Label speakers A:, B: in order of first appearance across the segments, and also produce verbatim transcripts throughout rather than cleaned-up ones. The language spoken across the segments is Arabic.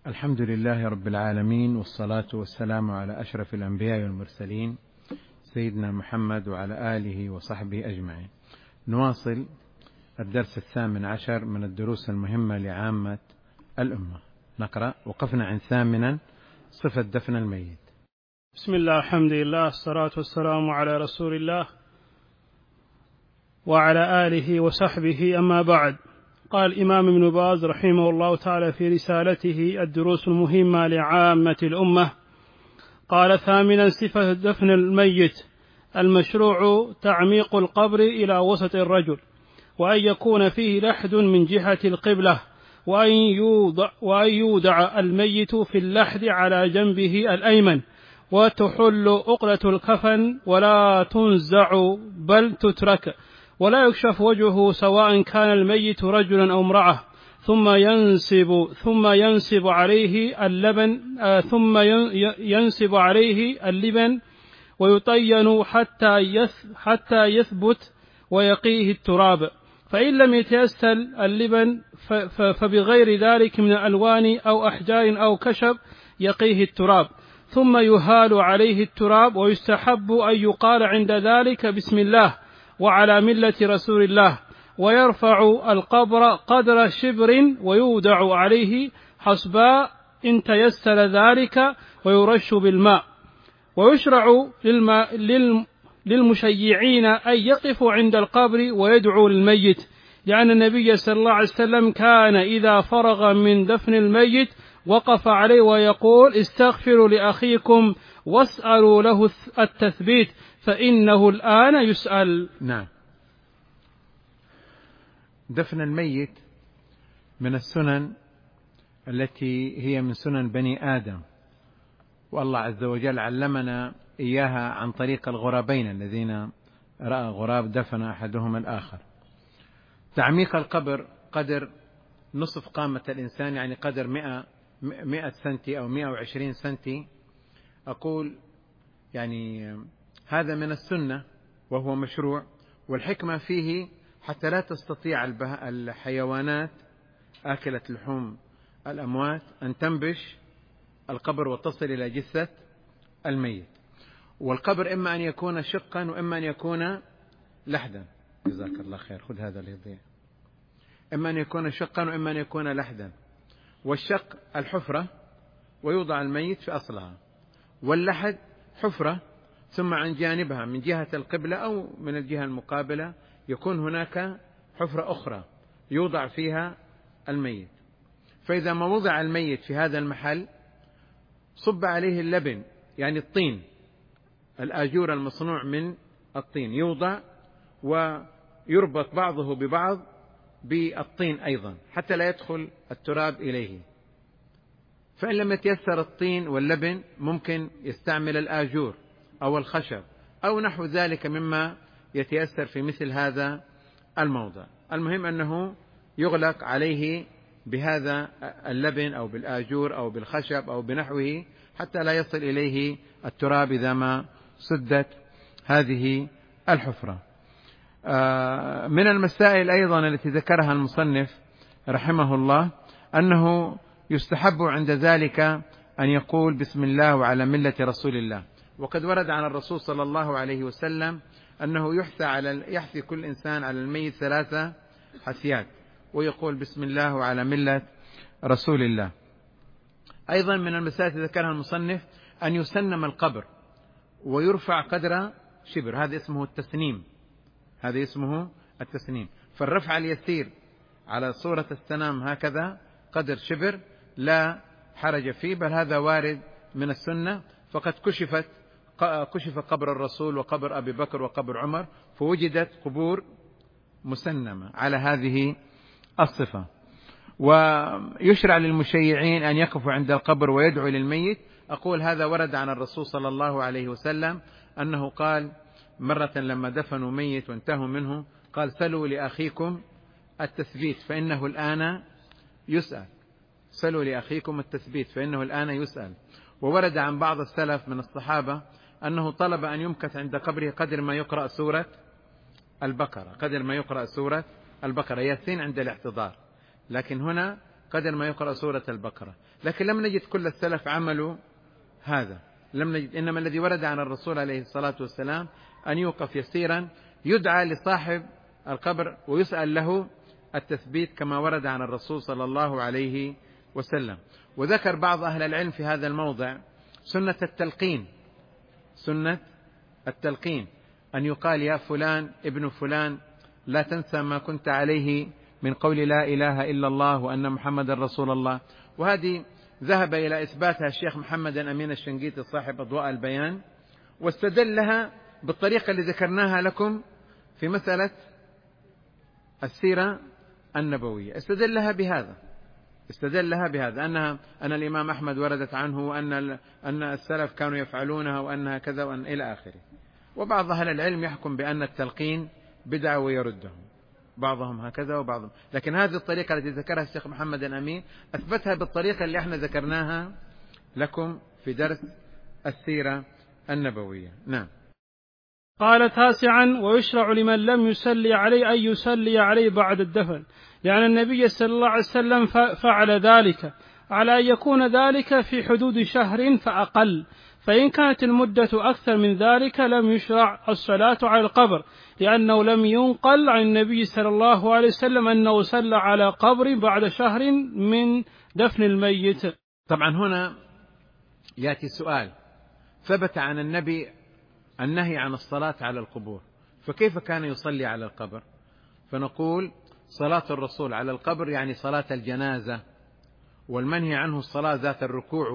A: الحمد لله رب العالمين، والصلاة والسلام على أشرف الأنبياء والمرسلين سيدنا محمد وعلى آله وصحبه أجمعين. نواصل الدرس الثامن عشر من الدروس المهمة لعامة الأمة. نقرأ. وقفنا عن ثامنا صفة دفن الميت.
B: بسم الله، الحمد لله، الصلاة والسلام على رسول الله وعلى آله وصحبه، أما بعد. قال الإمام ابن باز رحمه الله تعالى في رسالته الدروس المهمة لعامة الأمة، قال: ثامنا صفة دفن الميت: المشروع تعميق القبر إلى وسط الرجل، وأن يكون فيه لحد من جهة القبلة، وأن يوضع, وأن يودع الميت في اللحد على جنبه الأيمن، وتحل أقلة الكفن ولا تنزع بل تترك، ولا يكشف وجهه سواء كان الميت رجلا أو امرأة، ثم ينسب ثم ينسب عليه اللبن آه ثم ينسب عليه اللبن ويطين حتى حتى يثبت ويقيه التراب، فإن لم يتيسر اللبن فبغير ذلك من الألوان أو أحجار أو كشب يقيه التراب، ثم يهال عليه التراب، ويستحب أن يقال عند ذلك بسم الله وعلى ملة رسول الله، ويرفع القبر قدر شبر ويودع عليه حصباء إن تيسر ذلك، ويرش بالماء. ويشرع للمشيعين أن يقفوا عند القبر ويدعوا للميت، لأن النبي صلى الله عليه وسلم كان إذا فرغ من دفن الميت وقف عليه ويقول: استغفروا لأخيكم واسألوا له التثبيت فإنه الآن يسأل.
A: نعم. دفن الميت من السنن التي هي من سنن بني آدم، والله عز وجل علمنا إياها عن طريق الغرابين الذين رأى غراب دفن أحدهما الآخر. تعميق القبر قدر نصف قامة الإنسان، يعني قدر مئة مئة سنتي أو مئة وعشرين سنتي. أقول يعني هذا من السنة وهو مشروع، والحكمة فيه حتى لا تستطيع الحيوانات آكلة لحوم الأموات أن تنبش القبر وتصل إلى جثة الميت. والقبر إما أن يكون شقا وإما أن يكون لحدا. جزاك الله خير، خذ هذا اللي يضيع. إما أن يكون شقا وإما أن يكون لحدا. والشق الحفرة ويوضع الميت في أصلها، واللحد حفرة ثم عن جانبها من جهة القبلة أو من الجهة المقابلة يكون هناك حفرة أخرى يوضع فيها الميت. فإذا ما وضع الميت في هذا المحل صب عليه اللبن، يعني الطين، الآجور المصنوع من الطين، يوضع ويربط بعضه ببعض بالطين أيضا حتى لا يدخل التراب إليه. فإن لم يتيسر الطين واللبن ممكن يستعمل الآجور أو الخشب أو نحو ذلك مما يتيسر في مثل هذا الموضع. المهم أنه يغلق عليه بهذا اللبن أو بالآجور أو بالخشب أو بنحوه حتى لا يصل إليه التراب إذا ما سدت هذه الحفرة. من المسائل أيضا التي ذكرها المصنف رحمه الله أنه يستحب عند ذلك أن يقول بسم الله وعلى ملة رسول الله. وقد ورد عن الرسول صلى الله عليه وسلم أنه يحثى على يحثي كل إنسان على الميت ثلاثة حثيات، ويقول بسم الله وعلى ملة رسول الله. أيضا من المسائل التي ذكرها المصنف أن يسنم القبر ويرفع قدر شبر، هذا اسمه التسنيم، هذا اسمه التسنيم. فالرفع اليسير على صورة السنام هكذا قدر شبر لا حرج فيه، بل هذا وارد من السنة. فقد كشفت كشف قبر الرسول وقبر أبي بكر وقبر عمر، فوجدت قبور مسنمة على هذه الصفة. ويشرع للمشيعين أن يقفوا عند القبر ويدعوا للميت. أقول هذا ورد عن الرسول صلى الله عليه وسلم أنه قال مرة لما دفنوا ميت وانتهوا منه قال: سلوا لأخيكم التثبيت فإنه الآن يسأل. سلوا لأخيكم التثبيت فإنه الآن يسأل. وورد عن بعض السلف من الصحابة أنه طلب أن يمكث عند قبره قدر ما يقرأ سورة البقرة، قدر ما يقرأ سورة البقرة، ياسين عند الاحتضار. لكن هنا بقدر ما يقرأ سورة البقرة. لكن لم نجد كل السلف عملوا هذا، لم نجد. إنما الذي ورد عن الرسول عليه الصلاة والسلام أن يوقف يسيرا يدعى لصاحب القبر ويسأل له التثبيت كما ورد عن الرسول صلى الله عليه وسلم. وذكر بعض أهل العلم في هذا الموضع سنة التلقين، سنة التلقين أن يقال يا فلان ابن فلان لا تنسى ما كنت عليه من قول لا إله إلا الله وأن محمد رسول الله. وهذه ذهب إلى إثباتها الشيخ محمد أمين الشنقيطي صاحب أضواء البيان، واستدل لها بالطريقة اللي ذكرناها لكم في مسألة السيرة النبوية. استدل لها بهذا استدل لها بهذا أنها أن الإمام أحمد وردت عنه وأن أن السلف كانوا يفعلونها وأنها كذا وأن إلى آخره. وبعض أهل العلم يحكم بأن التلقين بدعة ويردهم، بعضهم هكذا وبعضهم. لكن هذه الطريقة التي ذكرها الشيخ محمد الأمين أثبتها بالطريقة اللي احنا ذكرناها لكم في درس السيرة النبوية. نعم.
B: قال تاسعا: ويشرع لمن لم يصلي عليه أن يصلي عليه بعد الدفن، لأن النبي صلى الله عليه وسلم فعل ذلك، على أن يكون ذلك في حدود شهر فأقل، فإن كانت المدة أكثر من ذلك لم يشرع الصلاة على القبر، لأنه لم ينقل عن النبي صلى الله عليه وسلم أنه صلى على قبر بعد شهر من دفن الميت.
A: طبعا هنا يأتي سؤال: ثبت عن النبي النهي عن الصلاة على القبور، فكيف كان يصلي على القبر؟ فنقول صلاة الرسول على القبر يعني صلاة الجنازة، والمنهي عنه الصلاة ذات الركوع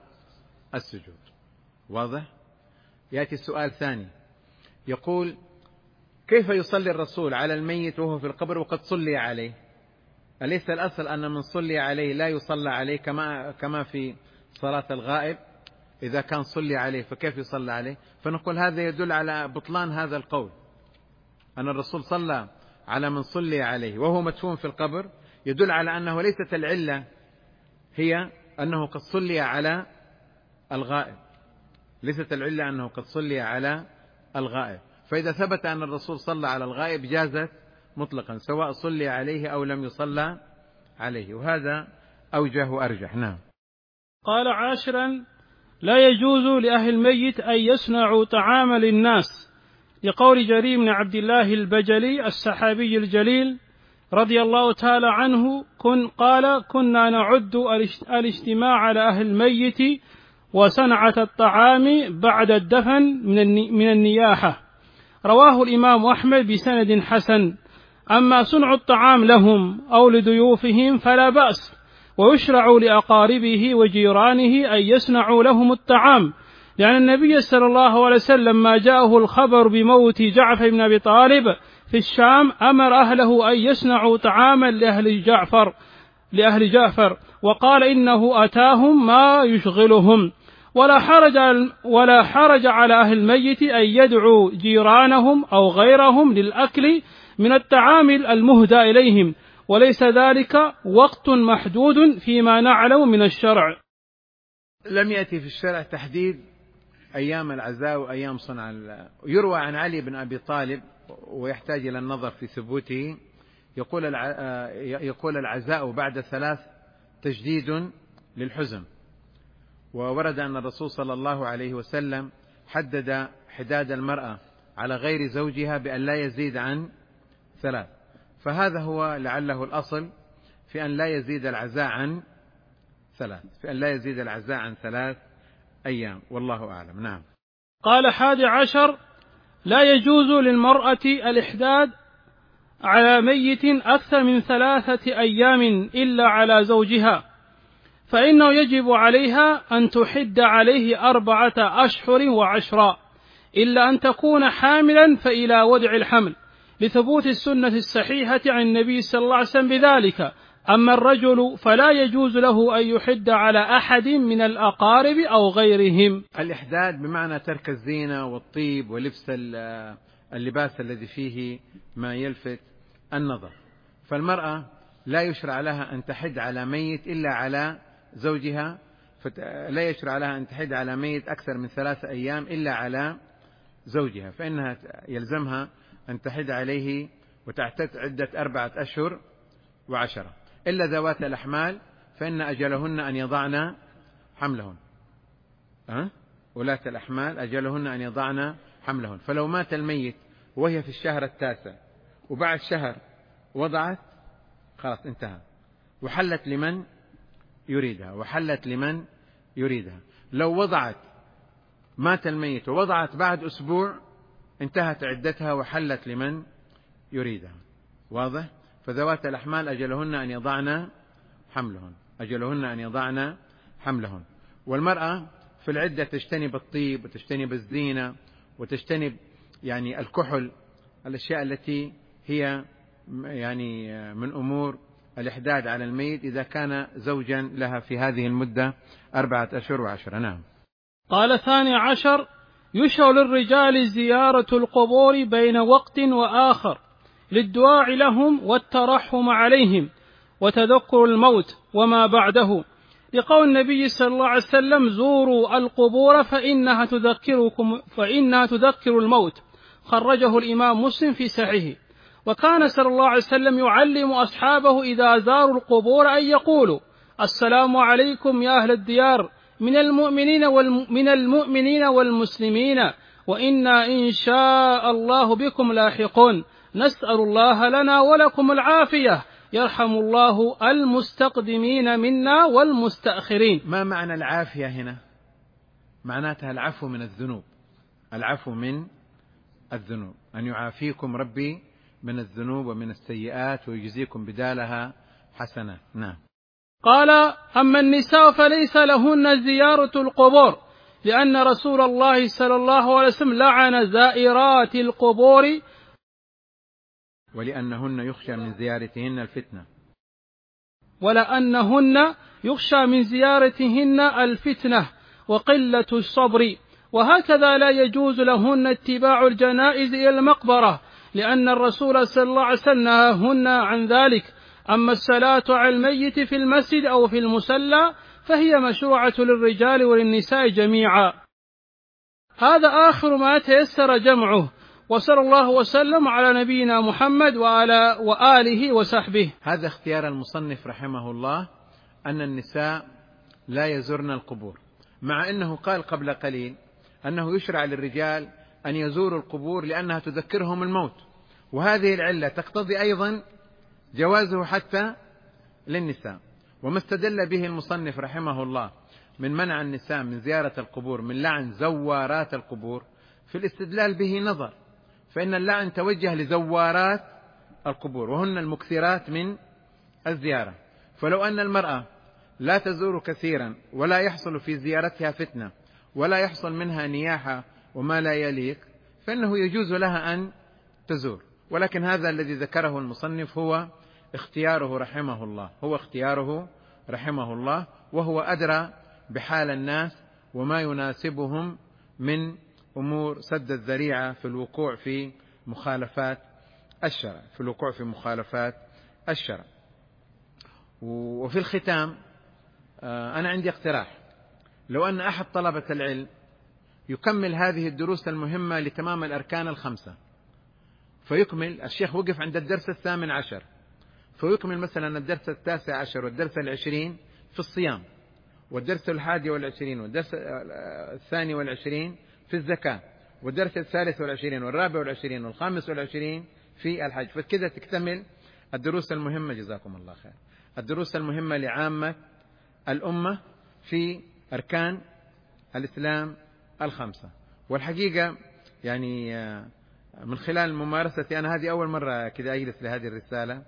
A: والسجود. واضح؟ يأتي السؤال ثاني يقول: كيف يصلي الرسول على الميت وهو في القبر وقد صلي عليه؟ أليس الأصل أن من صلي عليه لا يصلى عليه كما كما في صلاة الغائب؟ إذا كان صلي عليه فكيف يصلى عليه؟ فنقول هذا يدل على بطلان هذا القول، أن الرسول صلى على من صلي عليه وهو مدفون في القبر، يدل على أنه ليست العلة هي أنه قد صلي على الغائب، ليست العلة أنه قد صلي على الغائب. فإذا ثبت أن الرسول صلى على الغائب جازت مطلقا سواء صلي عليه أو لم يصلى عليه، وهذا أوجه وأرجح. نعم.
B: قال عاشرا: لا يجوز لأهل الميت أن يصنعوا طعاما للناس، لقول جرير بن عبد الله البجلي الصحابي الجليل رضي الله تعالى عنه كن قال: كنا نعد الاجتماع على أهل الميت وصنعة الطعام بعد الدفن من النياحة. رواه الإمام أحمد بسند حسن. أما صنع الطعام لهم أو لضيوفهم فلا بأس، ويشرع لأقاربه وجيرانه أن يصنعوا لهم الطعام، لأن النبي صلى الله عليه وسلم ما جاءه الخبر بموت جعفر بن أبي طالب في الشام أمر أهله أن يصنعوا طعاما لأهل جعفر لأهل جعفر وقال إنه أتاهم ما يشغلهم. ولا حرج ولا حرج على أهل الميت أن يدعوا جيرانهم أو غيرهم للأكل من الطعام المهدى إليهم، وليس ذلك وقت محدود فيما نعلم من الشرع.
A: لم يأتي في الشرع تحديد أيام العزاء وأيام صنع. يروى عن علي بن أبي طالب ويحتاج إلى النظر في ثبوته، يقول يقول العزاء بعد ثلاث تجديد للحزن. وورد أن الرسول صلى الله عليه وسلم حدد حداد المرأة على غير زوجها بأن لا يزيد عن ثلاث، فهذا هو لعله الأصل في أن لا يزيد العزاء عن ثلاث في أن لا يزيد العزاء عن ثلاث أيام، والله أعلم. نعم.
B: قال حادي عشر: لا يجوز للمرأة الإحداد على ميت أكثر من ثلاثة أيام إلا على زوجها، فإنه يجب عليها أن تحد عليه أربعة أشهر وعشرا، إلا أن تكون حاملا فإلى ودع الحمل، لثبوت السنة الصحيحة عن النبي صلى الله عليه وسلم بذلك. أما الرجل فلا يجوز له أن يحد على أحد من الأقارب أو غيرهم.
A: الإحداد بمعنى ترك الزينة والطيب ولبس اللباس الذي فيه ما يلفت النظر. فالمرأة لا يشرع لها أن تحد على ميت إلا على زوجها، لا يشرع لها أن تحد على ميت أكثر من ثلاثة أيام إلا على زوجها، فإنها يلزمها أن تحد عليه وتعتد عدة أربعة أشهر وعشرة. إلا ذوات الأحمال فإن أجلهن أن يضعن حملهن. أه؟ ولاة الأحمال أجلهن أن يضعن حملهن. فلو مات الميت وهي في الشهر التاسع وبعد شهر وضعت خلاص انتهى، وحلت لمن يريدها وحلت لمن يريدها. لو وضعت مات الميت ووضعت بعد أسبوع انتهت عدتها وحلت لمن يريدها. واضح؟ فذوات الأحمال أجلهن أن يضعن حملهن أجلهن أن يضعن حملهن. والمرأة في العدة تجتنب الطيب وتجتنب الزينة وتجتنب يعني الكحل، الأشياء التي هي يعني من أمور الإحداد على الميت إذا كان زوجا لها في هذه المدة أربعة أشهر وعشرة. نعم.
B: قال ثاني عشر: يشرع للرجال زيارة القبور بين وقت وآخر للدعاء لهم والترحم عليهم وتذكر الموت وما بعده، لقول النبي صلى الله عليه وسلم: زوروا القبور فإنها تذكركم فإنها تذكر الموت. خرجه الإمام مسلم في صحيحه. وكان صلى الله عليه وسلم يعلم أصحابه إذا زاروا القبور أن يقولوا: السلام عليكم يا أهل الديار من المؤمنين من المؤمنين والمسلمين، وإنا إن شاء الله بكم لاحقون، نسأل الله لنا ولكم العافية، يرحم الله المستقدمين منا والمستأخرين.
A: ما معنى العافية هنا؟ معناتها العفو من الذنوب، العفو من الذنوب، أن يعافيكم ربي من الذنوب ومن السيئات ويجزيكم بدالها حسنات. نعم.
B: قال: أما النساء فليس لهن زيارة القبور، لأن رسول الله صلى الله عليه وسلم لعن زائرات القبور،
A: ولأنهن يخشى من زيارتهن الفتنة
B: ولأنهن يخشى من زيارتهن الفتنة وقلة الصبر. وهكذا لا يجوز لهن اتباع الجنائز إلى المقبرة، لأن الرسول صلى الله عليه وسلم نهاهن عن ذلك. أما الصلاة على الميت في المسجد أو في المصلى فهي مشروعة للرجال وللنساء جميعا. هذا آخر ما تيسر جمعه، وصلى الله وسلم على نبينا محمد وعلى وآله وصحبه.
A: هذا اختيار المصنف رحمه الله، أن النساء لا يزورن القبور، مع أنه قال قبل قليل أنه يشرع للرجال أن يزوروا القبور لأنها تذكرهم الموت، وهذه العلة تقتضي أيضا جوازه حتى للنساء. وما استدل به المصنف رحمه الله من منع النساء من زيارة القبور من لعن زوارات القبور، في الاستدلال به نظر، فإن اللعن توجه لزوارات القبور وهن المكثرات من الزيارة. فلو أن المرأة لا تزور كثيرا ولا يحصل في زيارتها فتنة ولا يحصل منها نياحة وما لا يليق، فإنه يجوز لها أن تزور. ولكن هذا الذي ذكره المصنف هو اختياره رحمه الله هو اختياره رحمه الله وهو أدرى بحال الناس وما يناسبهم من أمور سد الذريعة في الوقوع في مخالفات الشرع في الوقوع في مخالفات الشرع. وفي الختام أنا عندي اقتراح، لو أن أحد طلبة العلم يكمل هذه الدروس المهمة لتمام الأركان الخمسة، فيكمل الشيخ وقف عند الدرس الثامن عشر، فيكمل مثلا الدرس التاسع عشر والدرس العشرين في الصيام، والدرس الحادي والعشرين والدرس الثاني والعشرين في الزكاة، والدرس الثالث والعشرين والرابع والعشرين والخامس والعشرين في الحج، فكذا تكتمل الدروس المهمة. جزاكم الله خير. الدروس المهمة لعامة الأمة في أركان الإسلام الخمسة. والحقيقة يعني من خلال ممارستي أنا هذه أول مرة كذا أجلس لهذه الرسالة،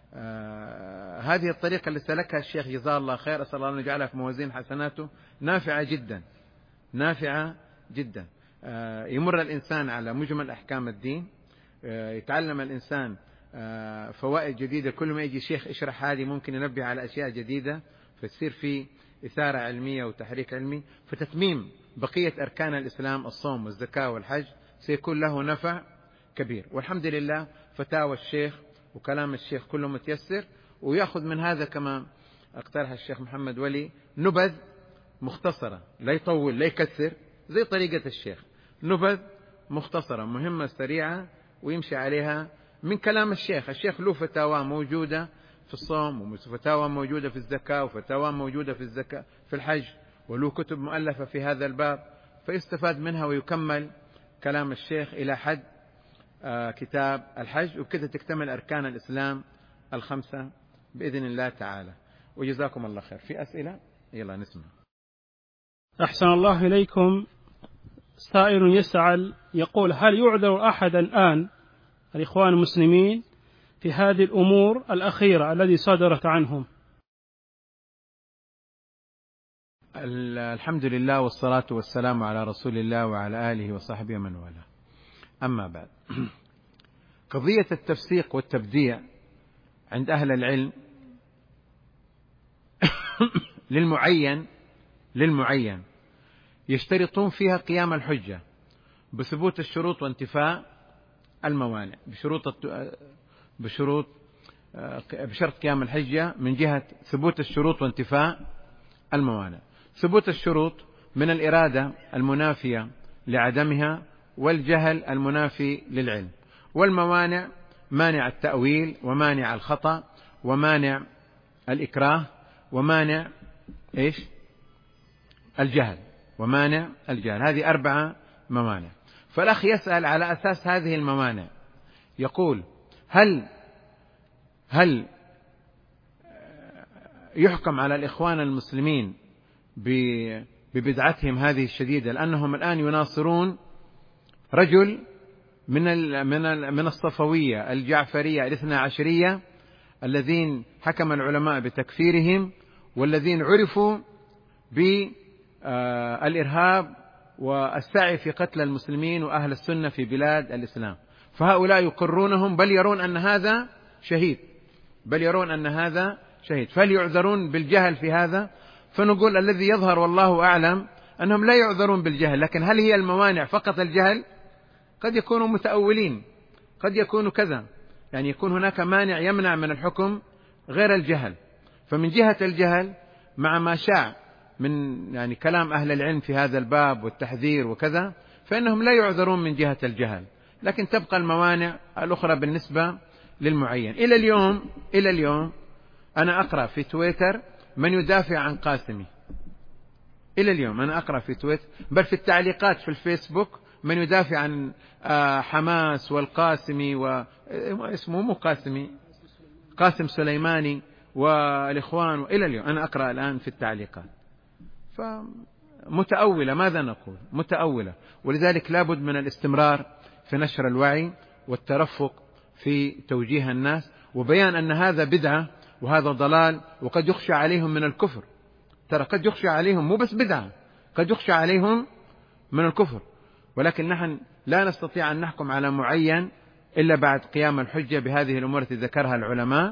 A: آه هذه الطريقة اللي سلكها الشيخ جزاه الله خير، أسأل الله أن يجعلها في موازين حسناته، نافعة جدا نافعة جدا. آه يمر الإنسان على مجمل أحكام الدين، آه يتعلم الإنسان آه فوائد جديدة، كل ما يجي شيخ يشرح هذه ممكن ينبه على أشياء جديدة، فتصير في إثارة علمية وتحريك علمي، فتتميم بقية أركان الإسلام الصوم والزكاة والحج سيكون له نفع كبير. والحمد لله فتاوى الشيخ وكلام الشيخ كله متيسر، ويأخذ من هذا كما اقترح الشيخ محمد ولي نبذ مختصرة، لا يطول لا يكثر زي طريقة الشيخ، نبذ مختصرة مهمة سريعة ويمشي عليها من كلام الشيخ. الشيخ له فتاوى موجودة في الصوم، وفتاوى موجودة في الزكاة، وفتاوى موجودة في الزكاة في الحج، وله كتب مؤلفة في هذا الباب، فيستفاد منها ويكمل كلام الشيخ إلى حد آه كتاب الحج، وبكذا تكتمل أركان الإسلام الخمسة بإذن الله تعالى. وجزاكم الله خير. في أسئلة؟ يلا نسمع.
B: أحسن الله إليكم. سائل يسأل يقول: هل يعذر أحد الآن الإخوان المسلمين في هذه الأمور الأخيرة التي صدرت عنهم؟
A: الحمد لله والصلاة والسلام على رسول الله وعلى آله وصحبه من والاه. أما بعد، قضية التفسيق والتبديع عند أهل العلم للمعين للمعين يشترطون فيها قيام الحجة بثبوت الشروط وانتفاء الموانع، بشروط بشروط بشرط قيام الحجة من جهة ثبوت الشروط وانتفاء الموانع. ثبوت الشروط من الإرادة المنافية لعدمها، والجهل المنافي للعلم، والموانع مانع التأويل، ومانع الخطأ، ومانع الإكراه، ومانع إيش؟ الجهل، ومانع الجهل. هذه أربعة موانع. فالأخ يسأل على أساس هذه الموانع، يقول: هل هل يحكم على الإخوان المسلمين ببدعتهم هذه الشديدة، لأنهم الآن يناصرون رجل من من من الصفوية الجعفرية الاثنى عشرية الذين حكم العلماء بتكفيرهم، والذين عرفوا بالإرهاب والسعي في قتل المسلمين وأهل السنة في بلاد الإسلام، فهؤلاء يقرونهم، بل يرون أن هذا شهيد بل يرون أن هذا شهيد فهل يعذرون بالجهل في هذا؟ فنقول الذي يظهر والله أعلم أنهم لا يعذرون بالجهل، لكن هل هي الموانع فقط الجهل؟ قد يكونوا متأولين، قد يكونوا كذا، يعني يكون هناك مانع يمنع من الحكم غير الجهل. فمن جهة الجهل مع ما شاع من يعني كلام أهل العلم في هذا الباب والتحذير وكذا، فإنهم لا يعذرون من جهة الجهل، لكن تبقى الموانع الأخرى بالنسبة للمعين. إلى اليوم إلى اليوم أنا أقرأ في تويتر من يدافع عن قاسمي، إلى اليوم أنا أقرأ في تويتر، بل في التعليقات في الفيسبوك من يدافع عن حماس والقاسمي، واسمه مو قاسمي، قاسم سليماني والإخوان، وإلى اليوم أنا أقرأ الآن في التعليقات. فمتأولة، ماذا نقول؟ متأولة. ولذلك لابد من الاستمرار في نشر الوعي والترفق في توجيه الناس وبيان أن هذا بدعة وهذا ضلال، وقد يخشى عليهم من الكفر. ترى قد يخشى عليهم مو بس بدعة، قد يخشى عليهم من الكفر، ولكن نحن لا نستطيع أن نحكم على معين إلا بعد قيام الحجة بهذه الأمور التي ذكرها العلماء،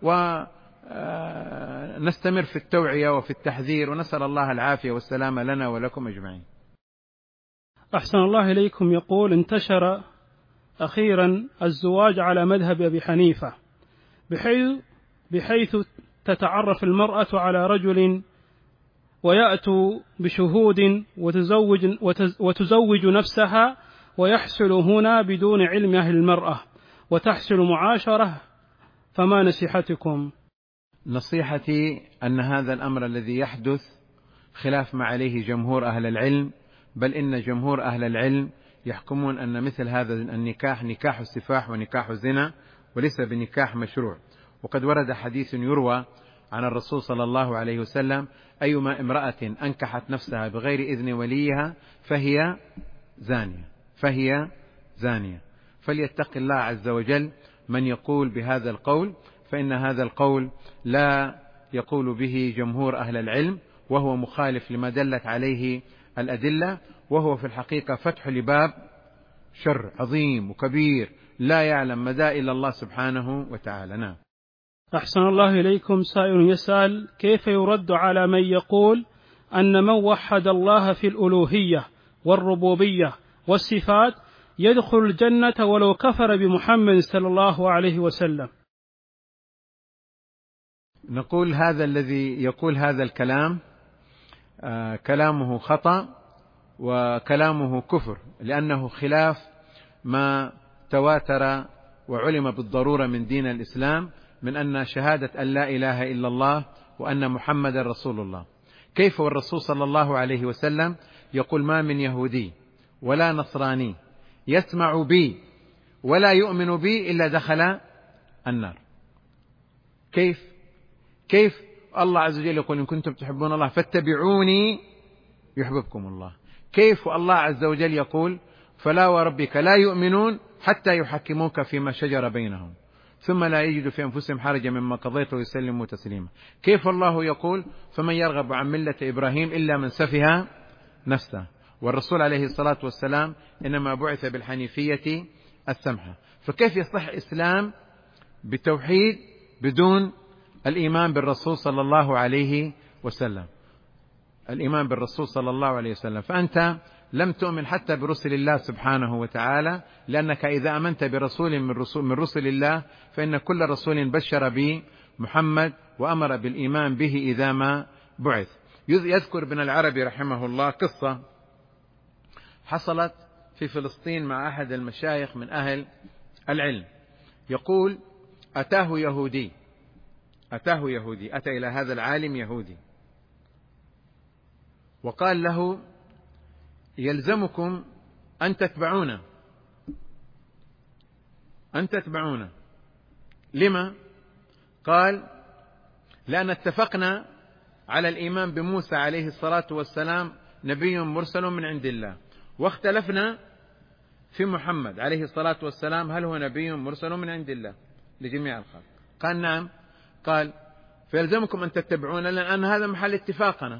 A: ونستمر في التوعية وفي التحذير، ونسأل الله العافية والسلامة لنا ولكم أجمعين.
B: أحسن الله إليكم. يقول: انتشر أخيرا الزواج على مذهب أبي حنيفة، بحيث, بحيث تتعرف المرأة على رجل ويأتوا بشهود وتزوج, وتزوج نفسها، ويحصل هنا بدون علم أهل المرأة، وتحصل معاشرة، فما نصيحتكم؟
A: نصيحتي أن هذا الأمر الذي يحدث خلاف ما عليه جمهور أهل العلم، بل إن جمهور أهل العلم يحكمون أن مثل هذا النكاح نكاح السفاح ونكاح الزنا، وليس بنكاح مشروع. وقد ورد حديث يروى عن الرسول صلى الله عليه وسلم: أيما امرأة أنكحت نفسها بغير إذن وليها فهي زانية فهي زانية فليتق الله عز وجل من يقول بهذا القول، فإن هذا القول لا يقول به جمهور أهل العلم، وهو مخالف لما دلت عليه الأدلة، وهو في الحقيقة فتح لباب شر عظيم وكبير لا يعلم مدى إلا الله سبحانه وتعالى. نعم.
B: أحسن الله إليكم. سائل يسأل: كيف يرد على من يقول أن من وحد الله في الألوهية والربوبية والصفات يدخل الجنة ولو كفر بمحمد صلى الله عليه وسلم؟
A: نقول هذا الذي يقول هذا الكلام آه كلامه خطأ وكلامه كفر، لأنه خلاف ما تواتر وعلم بالضرورة من دين الإسلام من أن شهادة أن لا إله إلا الله وأن محمد رسول الله. كيف والرسول صلى الله عليه وسلم يقول ما من يهودي ولا نصراني يسمع بي ولا يؤمن بي إلا دخل النار. كيف كيف الله عز وجل يقول إن كنتم تحبون الله فاتبعوني يحببكم الله. كيف الله عز وجل يقول فلا وربك لا يؤمنون حتى يحكموك فيما شجر بينهم ثم لا يجدوا في أنفسهم حرجا مما قضيت ويسلموا تسليما. كيف الله يقول فمن يرغب عن ملة إبراهيم إلا من سفه نفسه. والرسول عليه الصلاة والسلام إنما بعث بالحنيفية السمحة. فكيف يصح إسلام بتوحيد بدون الإيمان بالرسول صلى الله عليه وسلم؟ الإيمان بالرسول صلى الله عليه وسلم. فأنت لم تؤمن حتى برسل الله سبحانه وتعالى، لأنك إذا آمنت برسول من رسول, من رسل الله فإن كل رسول بشر بمحمد وأمر بالإيمان به إذا ما بعث. يذكر ابن العربي رحمه الله قصة حصلت في فلسطين مع أحد المشايخ من أهل العلم. يقول أتاه يهودي أتاه يهودي أتى إلى هذا العالم يهودي وقال له يلزمكم أن تتبعونا أن تتبعونا. لما؟ قال لأن اتفقنا على الإيمان بموسى عليه الصلاة والسلام نبي مرسل من عند الله، واختلفنا في محمد عليه الصلاة والسلام هل هو نبي مرسل من عند الله لجميع الخلق. قال نعم. قال فيلزمكم أن تتبعونا لأن هذا محل اتفاقنا.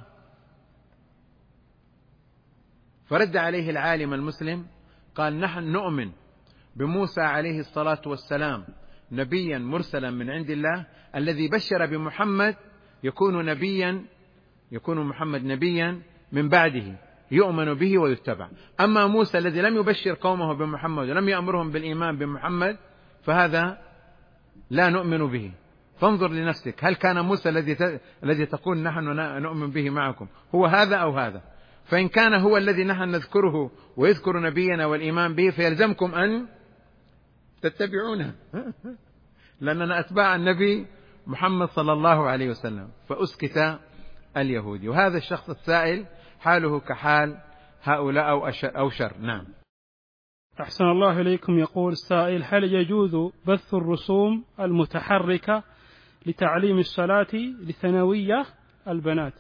A: فرد عليه العالم المسلم قال نحن نؤمن بموسى عليه الصلاة والسلام نبيا مرسلا من عند الله الذي بشر بمحمد يكون نبيا يكون محمد نبيا من بعده يؤمن به ويتبع. أما موسى الذي لم يبشر قومه بمحمد ولم يأمرهم بالإيمان بمحمد فهذا لا نؤمن به. فانظر لنفسك هل كان موسى الذي الذي تقول نحن نؤمن به معكم هو هذا أو هذا؟ فإن كان هو الذي نحن نذكره ويذكر نبينا والإيمان به فيلزمكم أن تتبعونه لأننا أتباع النبي محمد صلى الله عليه وسلم. فأسكت اليهودي. وهذا الشخص السائل حاله كحال هؤلاء أو أشر, أو شر. نعم.
B: أحسن الله إليكم. يقول السائل هل يجوز بث الرسوم المتحركة لتعليم الصلاة لثانوية البنات؟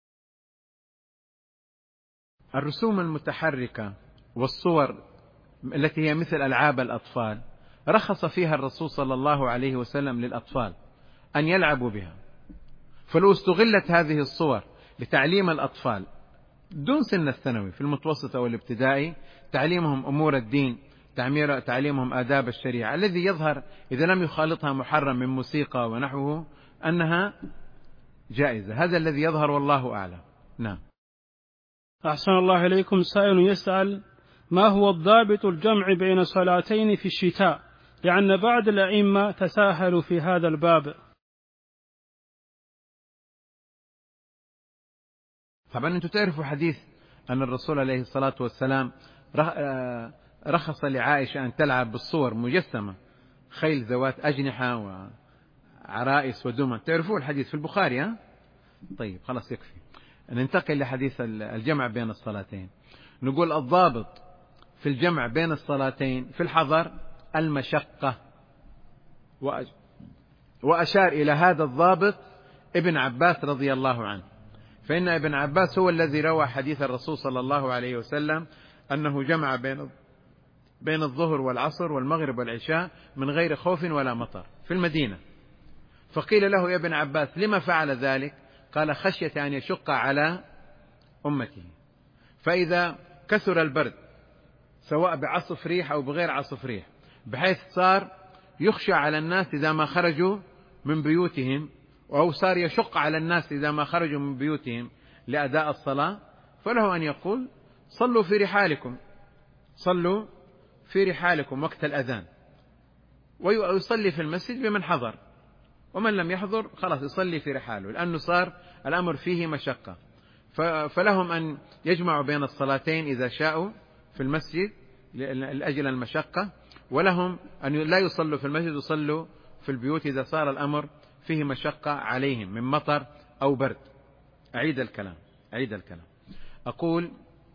A: الرسوم المتحركة والصور التي هي مثل ألعاب الأطفال رخص فيها الرسول صلى الله عليه وسلم للأطفال أن يلعبوا بها. فلو استغلت هذه الصور لتعليم الأطفال دون سن الثانوي في المتوسط أو الابتدائي تعليمهم أمور الدين تعليمهم آداب الشريعة الذي يظهر إذا لم يخالطها محرم من موسيقى ونحوه أنها جائزة. هذا الذي يظهر والله أعلم. نعم.
B: أحسن الله إليكم. سائل يسأل ما هو الضابط الجمع بين صلاتين في الشتاء لأن بعض الأئمة تساهلوا في هذا الباب؟
A: طبعا أنتم تعرفوا حديث أن الرسول عليه الصلاة والسلام رخص لعائشة أن تلعب بالصور مجسمة خيل ذوات أجنحة وعرائس ودمى. تعرفوا الحديث في البخاري ها؟ طيب خلاص يكفي. ننتقل لحديث الجمع بين الصلاتين. نقول الضابط في الجمع بين الصلاتين في الحضر المشقة. وأشار إلى هذا الضابط ابن عباس رضي الله عنه. فإن ابن عباس هو الذي روى حديث الرسول صلى الله عليه وسلم أنه جمع بين بين الظهر والعصر والمغرب والعشاء من غير خوف ولا مطر في المدينة. فقيل له يا ابن عباس لما فعل ذلك؟ قال خشية أن يشق على أمته. فإذا كثر البرد سواء بعصف ريح أو بغير عصف ريح بحيث صار يخشى على الناس إذا ما خرجوا من بيوتهم أو صار يشق على الناس إذا ما خرجوا من بيوتهم لأداء الصلاة فله أن يقول صلوا في رحالكم صلوا في رحالكم وقت الأذان ويصلي في المسجد بمن حضر ومن لم يحضر خلاص يصلي في رحاله لأنه صار الأمر فيه مشقة. فلهم أن يجمعوا بين الصلاتين إذا شاءوا في المسجد لأجل المشقة ولهم أن لا يصلوا في المسجد يصلوا في البيوت إذا صار الأمر فيه مشقة عليهم من مطر أو برد. أعيد الكلام أعيد الكلام أقول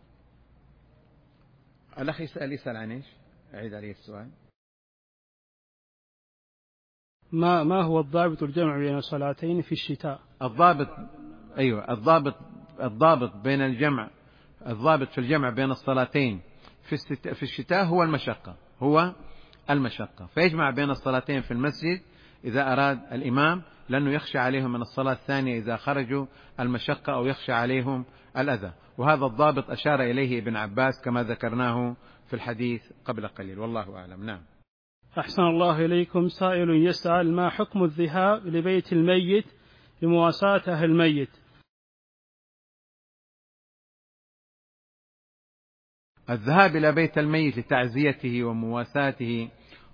A: الأخ يسأل يسأل عن إيش؟ أعيد عليه السؤال.
B: ما ما هو الضابط الجمع بين الصلاتين في الشتاء؟
A: الضابط أيوة الضابط الضابط بين الجمع الضابط في الجمع بين الصلاتين في في الشتاء هو المشقة هو المشقة فيجمع بين الصلاتين في المسجد إذا أراد الإمام، لأنه يخشى عليهم من الصلاة الثانية إذا خرجوا المشقة أو يخشى عليهم الأذى، وهذا الضابط أشار إليه ابن عباس كما ذكرناه في الحديث قبل قليل، والله أعلم. نعم.
B: أحسن الله إليكم. سائل يسأل: ما حكم الذهاب لبيت الميت لمواساة أهل الميت؟
A: الذهاب إلى بيت الميت لتعزيته ومواساته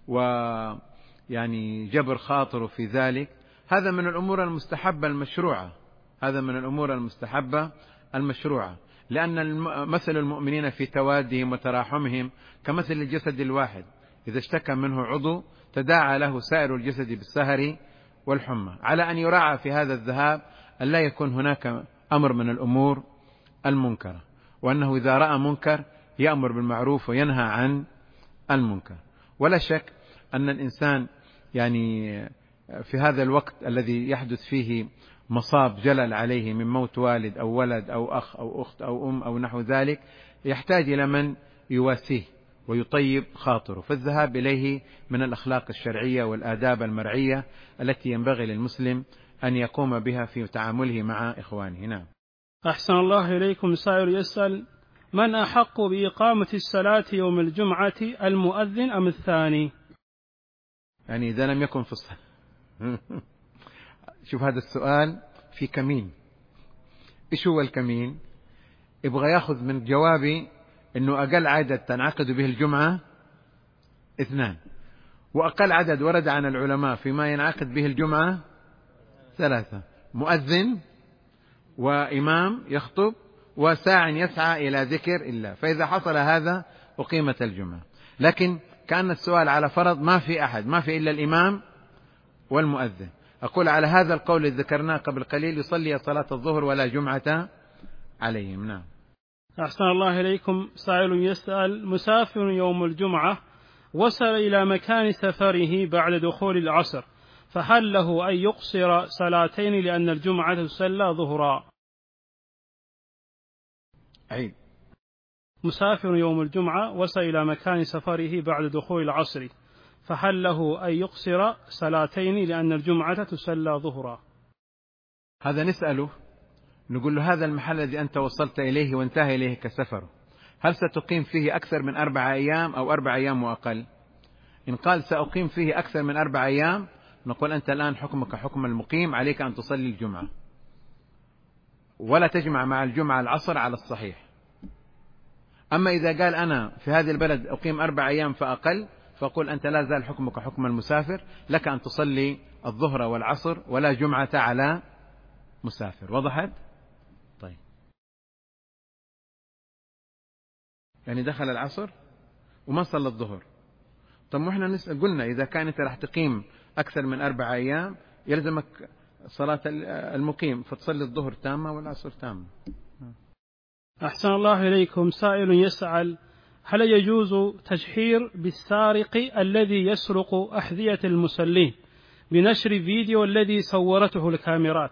A: ويعني جبر خاطره في ذلك، هذا من الأمور المستحبة المشروعة هذا من الأمور المستحبة المشروعة لأن مثل المؤمنين في توادهم وتراحمهم كمثل الجسد الواحد، إذا اشتكى منه عضو تداعى له سائر الجسد بالسهر والحمى، على أن يراعى في هذا الذهاب أن لا يكون هناك أمر من الأمور المنكرة، وأنه إذا رأى منكر يأمر بالمعروف وينهى عن المنكر. ولا شك أن الإنسان يعني في هذا الوقت الذي يحدث فيه مصاب جلل عليه من موت والد أو ولد أو أخ أو أخت أو أم أو نحو ذلك، يحتاج إلى من يواسيه ويطيب خاطره، فالذهاب إليه من الأخلاق الشرعية والآداب المرعية التي ينبغي للمسلم أن يقوم بها في تعامله مع إخوانه. نعم.
B: أحسن الله إليكم. سائل يسأل: من أحق بإقامة الصلاة يوم الجمعة، المؤذن أم الثاني؟
A: يعني إذا لم يكن في الصلاة شوف هذا السؤال في كمين. إيش هو الكمين؟ يبغى يأخذ من جوابي أنه أقل عدد تنعقد به الجمعة اثنان، وأقل عدد ورد عن العلماء فيما ينعقد به الجمعة ثلاثة: مؤذن وإمام يخطب وساع يسعى إلى ذكر الله. فإذا حصل هذا أقيمت الجمعة. لكن كان السؤال على فرض ما في أحد، ما في إلا الإمام والمؤذن. أقول على هذا القول الذي ذكرناه قبل قليل يصلي صلاة الظهر ولا جمعة عليهم. نعم.
B: أحسن الله إليكم. سائل يسأل: مسافر يوم الجمعة وصل إلى مكان سفره بعد دخول العصر، فهل له أن يقصر صلاتين لأن الجمعة تصلى ظهرا؟
A: عيد.
B: مسافر يوم الجمعة وصل إلى مكان سفره بعد دخول العصر، فهل له أن يقصر صلاتين لأن الجمعة تصلى ظهرا؟
A: هذا نسأله، نقول له هذا المحل الذي أنت وصلت إليه وانتهى إليه كسفر، هل ستقيم فيه أكثر من أربع أيام أو أربع أيام وأقل؟ إن قال سأقيم فيه أكثر من أربع أيام نقول أنت الآن حكمك حكم المقيم، عليك أن تصلي الجمعة ولا تجمع مع الجمعة العصر على الصحيح. أما إذا قال أنا في هذه البلد أقيم أربع أيام فأقل، فأقول أنت لا زال حكمك حكم المسافر، لك أن تصلي الظهر والعصر ولا جمعة على مسافر. وضحت؟ طيب، يعني دخل العصر وما صلى الظهر، طب وإحنا نسأل قلنا إذا كانت راح تقيم أكثر من أربع أيام يلزمك صلاة المقيم، فتصلي الظهر تامة والعصر تامة.
B: أحسن الله إليكم. سائل يسأل: هل يجوز تشهير بالسارق الذي يسرق أحذية المصلين بنشر فيديو الذي صورته الكاميرات؟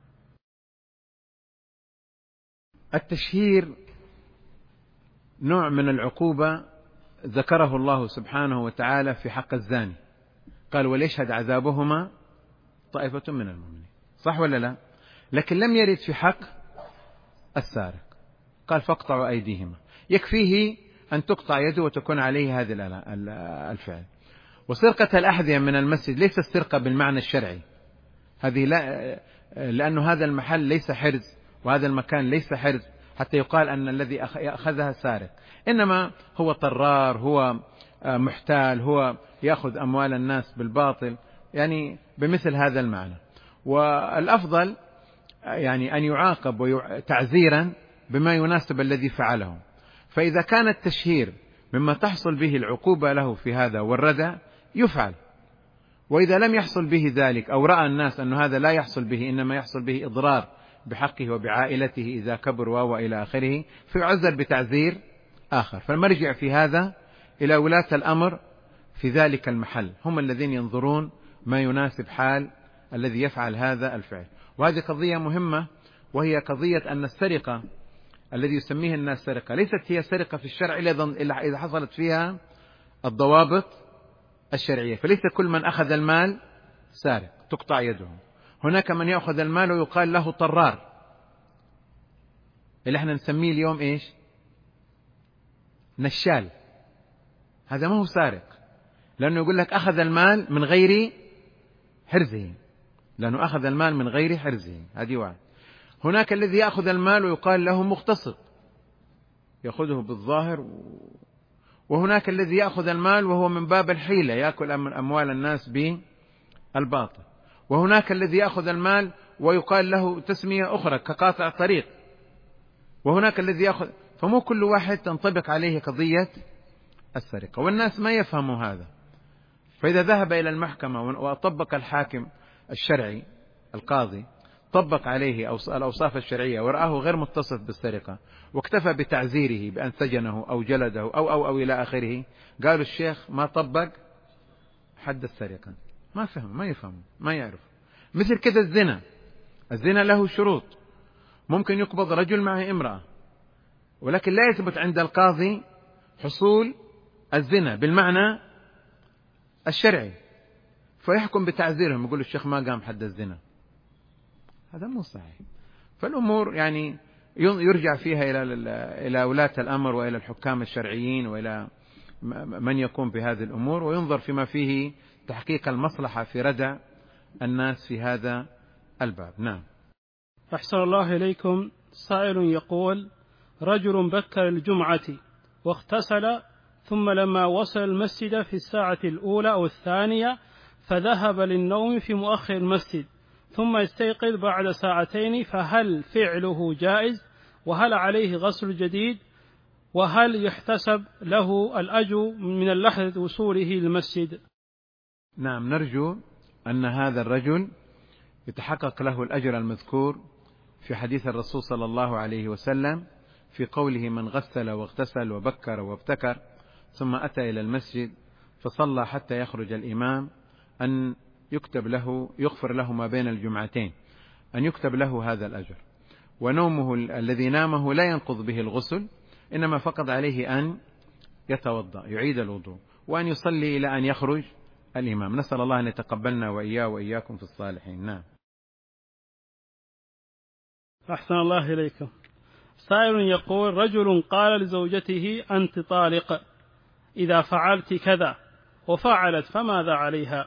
A: التشهير نوع من العقوبة ذكره الله سبحانه وتعالى في حق الزاني، قال وليشهد عذابهما طائفة من المؤمنين، صح ولا لا؟ لكن لم يرد في حق السارق، قال فاقطعوا أيديهما، يكفيه أن تقطع يده وتكون عليه هذا الفعل. وسرقة الأحذية من المسجد ليس السرقة بالمعنى الشرعي، هذه لا، لأنه هذا المحل ليس حرز وهذا المكان ليس حرز حتى يقال أن الذي أخذها سارق، إنما هو طرار، هو محتال، هو يأخذ أموال الناس بالباطل، يعني بمثل هذا المعنى. والأفضل يعني أن يعاقب تعزيرا بما يناسب الذي فعله. فإذا كان التشهير مما تحصل به العقوبة له في هذا والردى يفعل، وإذا لم يحصل به ذلك أو رأى الناس أن هذا لا يحصل به، إنما يحصل به إضرار بحقه وبعائلته إذا كبر وإلى آخره، فيعذر بتعذير آخر. فالمرجع في هذا إلى ولاة الأمر في ذلك المحل، هم الذين ينظرون ما يناسب حال الذي يفعل هذا الفعل. وهذه قضية مهمة، وهي قضية أن السرقة الذي يسميه الناس سرقة ليست هي سرقة في الشرع إلا إذا حصلت فيها الضوابط الشرعية. فليس كل من أخذ المال سارق تقطع يده. هناك من يأخذ المال ويقال له طرار، اللي احنا نسميه اليوم ايش؟ نشال. هذا ما هو سارق، لأنه يقول لك أخذ المال من غير حرزه، لأنه أخذ المال من غير حرزه. هذه واحد. هناك الذي يأخذ المال ويقال له مغتصب، يأخذه بالظاهر، وهناك الذي يأخذ المال وهو من باب الحيلة، يأكل أموال الناس بالباطل. وهناك الذي يأخذ المال ويقال له تسمية أخرى كقاطع طريق. وهناك الذي يأخذ، فمو كل واحد تنطبق عليه قضية السرقة، والناس ما يفهموا هذا. فإذا ذهب إلى المحكمة وطبق الحاكم الشرعي القاضي طبق عليه الأوصاف الشرعية ورآه غير متصف بالسرقة واكتفى بتعزيره بأن سجنه أو جلده أو أو أو إلى آخره، قالوا الشيخ ما طبق حد السرقة. ما فهم، ما يفهم، ما يعرف. مثل كذا الزنا، الزنا له شروط. ممكن يقبض رجل مع امرأة، ولكن لا يثبت عند القاضي حصول الزنا بالمعنى الشرعي، فيحكم بتعزيرهم، يقول الشيخ ما قام حد الزنا. هذا مو صحيح. فالأمور يعني يرجع فيها إلى إلى ولاة الأمر وإلى الحكام الشرعيين وإلى من يقوم بهذه الأمور، وينظر فيما فيه تحقيق المصلحة في ردع الناس في هذا الباب. نعم.
B: أحسن الله إليكم. سائل يقول: رجل بكر الجمعة واغتسل، ثم لما وصل المسجد في الساعة الأولى أو الثانية فذهب للنوم في مؤخر المسجد، ثم يستيقظ بعد ساعتين، فهل فعله جائز؟ وهل عليه غسل جديد؟ وهل يحتسب له الأجر من اللحظة وصوله للمسجد؟
A: نعم، نرجو أن هذا الرجل يتحقق له الأجر المذكور في حديث الرسول صلى الله عليه وسلم في قوله: من غسل واغتسل وبكر وابتكر ثم أتى إلى المسجد فصلى حتى يخرج الإمام، أن يكتب له يغفر له ما بين الجمعتين، أن يكتب له هذا الأجر. ونومه الذي نامه لا ينقض به الغسل، إنما فقط عليه أن يتوضأ، يعيد الوضوء، وأن يصلي إلى أن يخرج الإمام. نسأل الله أن يتقبلنا وإياه وإياكم في الصالحين. نعم.
B: أحسن الله إليكم. سائل يقول: رجل قال لزوجته أنت طالق إذا فعلت كذا، وفعلت، فماذا عليها؟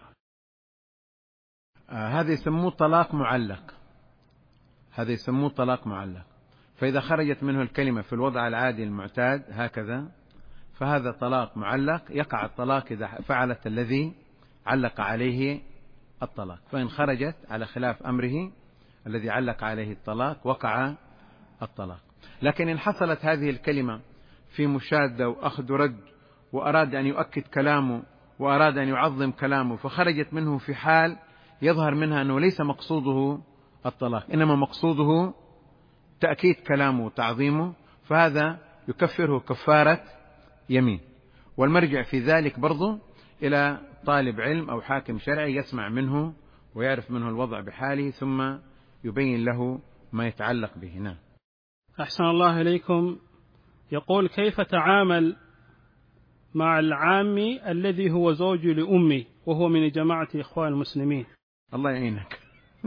A: آه هذا يسموه طلاق معلق. هذا يسموه طلاق معلق. فإذا خرجت منه الكلمة في الوضع العادي المعتاد هكذا، فهذا طلاق معلق. يقع الطلاق إذا فعلت الذي علق عليه الطلاق، فإن خرجت على خلاف أمره الذي علق عليه الطلاق وقع الطلاق. لكن إن حصلت هذه الكلمة في مشادة وأخذ رد، وأراد أن يؤكد كلامه وأراد أن يعظم كلامه، فخرجت منه في حال يظهر منها أنه ليس مقصوده الطلاق، إنما مقصوده تأكيد كلامه وتعظيمه، فهذا يكفره كفارة يمين. والمرجع في ذلك برضو إلى طالب علم أو حاكم شرعي يسمع منه ويعرف منه الوضع بحاله، ثم يبين له ما يتعلق به. نعم.
B: أحسن الله إليكم. يقول: كيف تعامل مع العامي الذي هو زوج لأمي وهو من جماعة إخوان المسلمين؟
A: الله يعينك.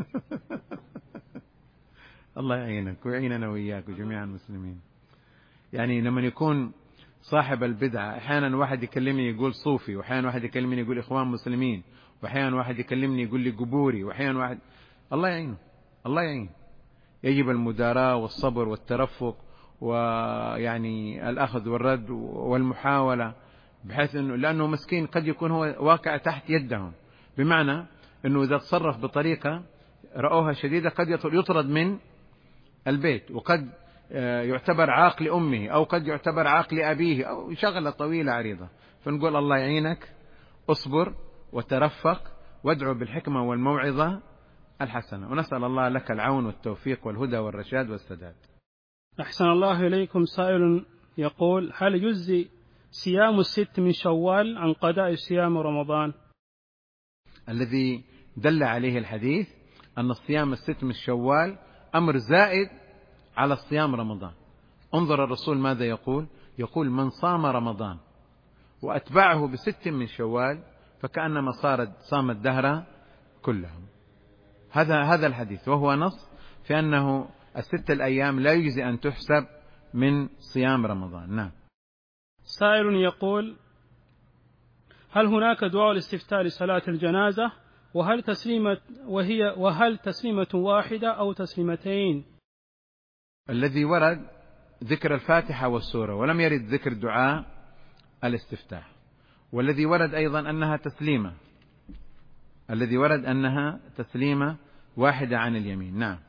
A: الله يعينك ويعيننا وإياك وجميع المسلمين. يعني لما يكون صاحب البدعة، أحيانا واحد يكلمني يقول صوفي، وأحيانا واحد يكلمني يقول إخوان مسلمين، وأحيانا واحد يكلمني يقول لي قبوري، وأحيانا واحد، الله يعينه، الله يعين. يجب المداراة والصبر والترفق، ويعني الأخذ والرد والمحاولة، بحيث أنه لأنه مسكين قد يكون هو واقع تحت يدهم، بمعنى أنه إذا تصرف بطريقة رأوها شديدة قد يطرد من البيت، وقد يعتبر عاق لأمه، أو قد يعتبر عاق لأبيه، أو شغلة طويلة عريضة. فنقول الله يعينك، أصبر وترفق وادعو بالحكمة والموعظة الحسنة. ونسأل الله لك العون والتوفيق والهدى والرشاد والسداد.
B: أحسن الله إليكم. سائل يقول: هل يجزي صيام الست من شوال عن قضاء صيام رمضان؟
A: الذي دل عليه الحديث أن الصيام الست من شوال أمر زائد على الصيام رمضان. انظر الرسول ماذا يقول: يقول: من صام رمضان وأتبعه بست من شوال فكأنما صارت صام الدهر كله. هذا هذا الحديث، وهو نص في أنه الست الأيام لا يجزي أن تحسب من صيام رمضان. نعم.
B: سائل يقول: هل هناك دعاء الاستفتاء لصلاة الجنازة؟ وهل تسليمة وهي وهل تسليمة واحدة أو تسليمتين؟
A: الذي ورد ذكر الفاتحة والسورة، ولم يرد ذكر دعاء الاستفتاح. والذي ورد أيضا أنها تسليمة، الذي ورد أنها تسليمة واحدة عن اليمين. نعم.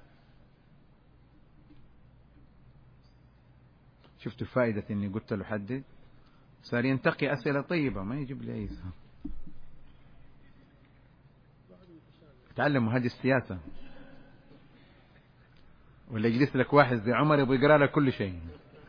A: شفتوا فائدة إني قلت له حدد، صار ينتقي أسئلة طيبة ما يجيب لي أي سؤال. تعلموا هذه السياسة، ولا يجلس لك واحد زي عمر يبغى يقرأ لك كل شيء.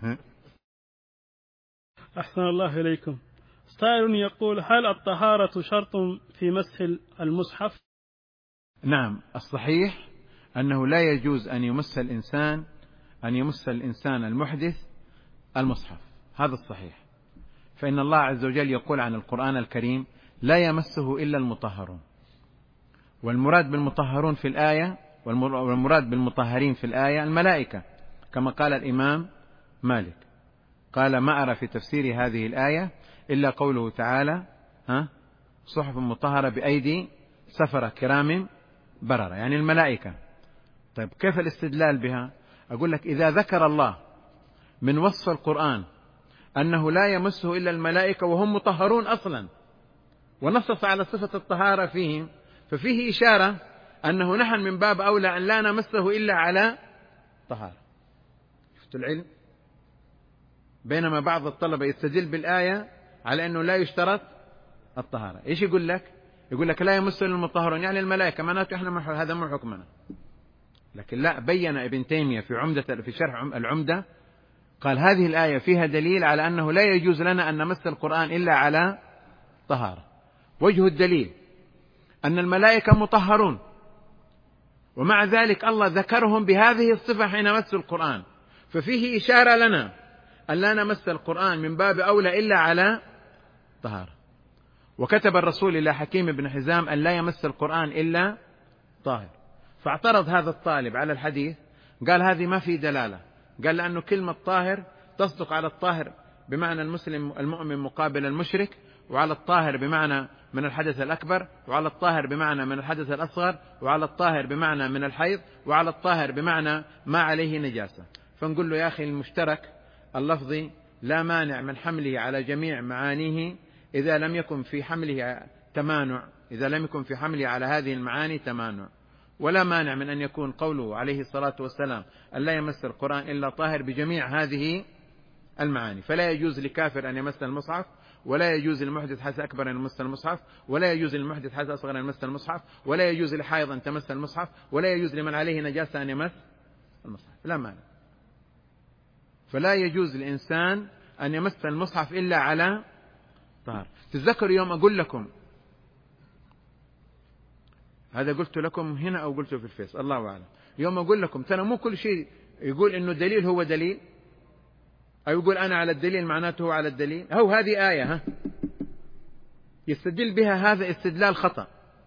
B: أحسن الله إليكم. سائل يقول: هل الطهارة شرط في مسح المصحف؟
A: نعم، الصحيح أنه لا يجوز أن يمس الإنسان أن يمس الإنسان المحدث المصحف، هذا الصحيح. فإن الله عز وجل يقول عن القرآن الكريم: لا يمسه إلا المطهرون. والمراد بالمطهرون في الآية والمراد بالمطهرين في الآية الملائكة، كما قال الإمام مالك، قال: ما أرى في تفسير هذه الآية إلا قوله تعالى: ها صحف مطهرة بأيدي سفرة كرام بررة، يعني الملائكة. طيب كيف الاستدلال بها؟ أقول لك: إذا ذكر الله من وصف القرآن أنه لا يمسه إلا الملائكة وهم مطهرون أصلا، ونصص على صفة الطهارة فيهم، ففيه إشارة أنه نحن من باب أولى أن لا نمسه إلا على طهارة. شفتوا العلم؟ بينما بعض الطلبة يستدل بالآية على أنه لا يشترط الطهارة. إيش يقول لك؟ يقول لك لا يمسه إلا المطهرون، يعني الملائكة، معناته إحنا هذا مو حكمنا. لكن لا، بين ابن تيمية في عمدة في شرح العمدة، قال: هذه الآية فيها دليل على أنه لا يجوز لنا أن نمس القرآن إلا على طهارة. وجه الدليل أن الملائكة مطهرون، ومع ذلك الله ذكرهم بهذه الصفة حين مسوا القرآن، ففيه إشارة لنا أن لا نمس القرآن من باب أولى إلا على طهارة. وكتب الرسول إلى حكيم بن حزام أن لا يمس القرآن إلا طاهر، فاعترض هذا الطالب على الحديث، قال: هذه ما في دلالة. قال: لأنه كلمة طاهر تصدق على الطاهر بمعنى المسلم المؤمن مقابل المشرك، وعلى الطاهر بمعنى من الحدث الأكبر، وعلى الطاهر بمعنى من الحدث الأصغر، وعلى الطاهر بمعنى من الحيض، وعلى الطاهر بمعنى ما عليه نجاسة. فنقول له: يا أخي، المشترك اللفظي لا مانع من حمله على جميع معانيه إذا لم يكن في حمله تمانع، إذا لم يكن في حمله على هذه المعاني تمانع. ولا مانع من أن يكون قوله عليه الصلاة والسلام أن لا يمس القرآن إلا طاهر بجميع هذه المعاني. فلا يجوز لكافر أن يمس المصحف، ولا يجوز للمحدث حدث أكبر أن يمس المصحف، ولا يجوز للمحدث حدث أصغر أن يمس المصحف، ولا يجوز لحائض أن تمس المصحف، ولا يجوز لمن عليه نجاسة أن يمس المصحف، لا مانع. فلا يجوز للإنسان أن يمس المصحف إلا على طهارة. تتذكروا يوم أقول لكم هذا، قلت لكم هنا أو قلته في الفيس، الله أعلم، يوم أقول لكم ترى مو كل شيء يقول إنه دليل هو دليل، أو يقول أنا على الدليل معناته هو على الدليل. هو هذه آية ها يستدل بها هذا استدلال خطأ،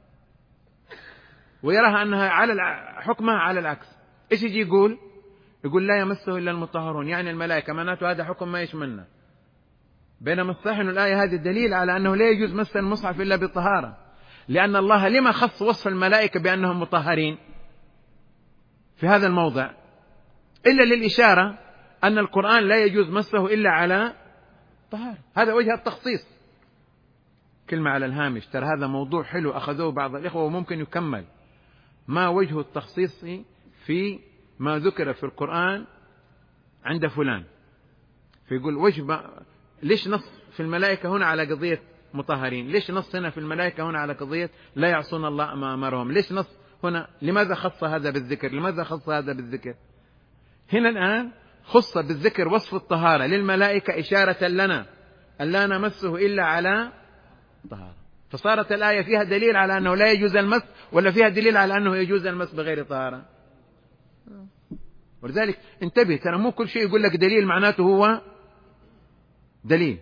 A: ويراها أنها على حكمها على العكس. إيش يجي يقول؟ يقول: لا يمسه إلا المطهرون، يعني الملائكة، معناته هذا حكم ما يشملنا. بينما الصحيح أن الآية هذه دليل على أنه لا يجوز مس المصحف إلا بطهارة، لأن الله لما خص وصف الملائكة بأنهم مطهرين في هذا الموضع إلا للإشارة أن القرآن لا يجوز مسه إلا على طهارة. هذا وجه التخصيص. كلمة على الهامش، ترى هذا موضوع حلو أخذوه بعض الإخوة وممكن يكمل. ما وجه التخصيص في ما ذكر في القرآن عند فلان؟ فيقول: وجه ليش نص في الملائكة هنا على قضية مطهرين. ليش نص هنا في الملائكة هنا على قضية لا يعصون الله ما أمرهم؟ ليش نص هنا؟ لماذا خص هذا بالذكر؟ لماذا خص هذا بالذكر؟ هنا الآن خص بالذكر وصف الطهارة للملائكة إشارة لنا أن لا نمسه إلا على طهارة. فصارت الآية فيها دليل على أنه لا يجوز المس، ولا فيها دليل على أنه يجوز المس بغير طهارة؟ ولذلك انتبه، ترى مو كل شيء يقول لك دليل معناته هو دليل.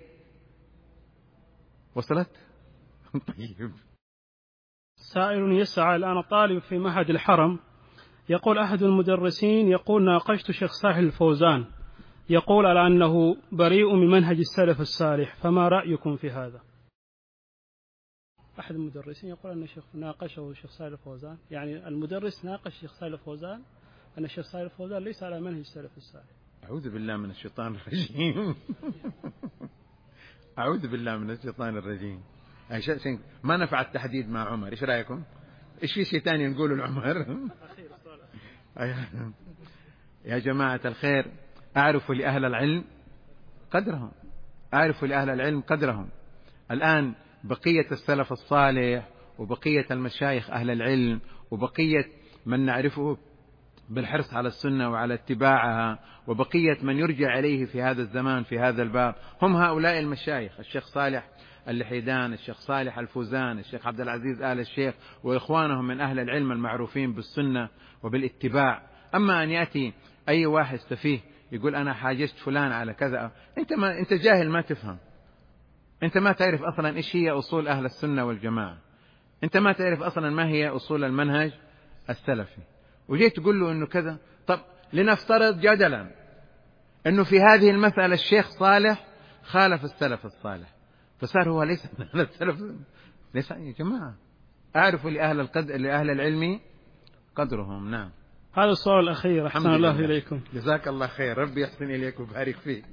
A: وصلت؟ طيب.
B: سائل يسعى الآن طالب في معهد الحرم، يقول أحد المدرسين يقول ناقشت شيخ صالح الفوزان يقول على أنه بريء من منهج السلف الصالح، فما رأيكم في هذا؟ أحد المدرسين يقول أن الشيخ ناقشه الشيخ صالح الفوزان، يعني المدرس ناقش الشيخ صالح الفوزان أن الشيخ صالح الفوزان ليس على منهج السلف الصالح.
A: أعوذ بالله من الشيطان الرجيم. أعوذ بالله من الشيطان الرجيم. ما نفع التحديد مع عمر، إيش رأيكم؟ إيش في شيء ثاني نقوله لعمر؟ يا جماعة الخير، أعرفوا لأهل العلم قدرهم، أعرفوا لأهل العلم قدرهم. الآن بقية السلف الصالح وبقية المشايخ أهل العلم وبقية من نعرفه بالحرص على السنة وعلى اتباعها وبقية من يرجع عليه في هذا الزمان في هذا الباب هم هؤلاء المشايخ: الشيخ صالح اللحيدان، الشيخ صالح الفوزان، الشيخ عبد العزيز آل الشيخ وإخوانهم من أهل العلم المعروفين بالسنة وبالاتباع. أما أن يأتي أي واحد سفيه يقول أنا حاجزت فلان على كذا، أنت ما أنت جاهل، ما تفهم، أنت ما تعرف أصلا إيش هي أصول أهل السنة والجماعة، أنت ما تعرف أصلا ما هي أصول المنهج السلفي، وجيت تقول له إنه كذا. طب لنفترض جدلا إنه في هذه المسألة الشيخ صالح خالف السلف الصالح، فصار هو ليس من أهل السلف. ليس يا جماعة، أعرفوا لأهل القدر لأهل العلم قدرهم. نعم.
B: هذا السؤال الأخير. أحسن الله إليكم.
A: جزاك الله خير، ربي يحسن إليك ويبارك فيك.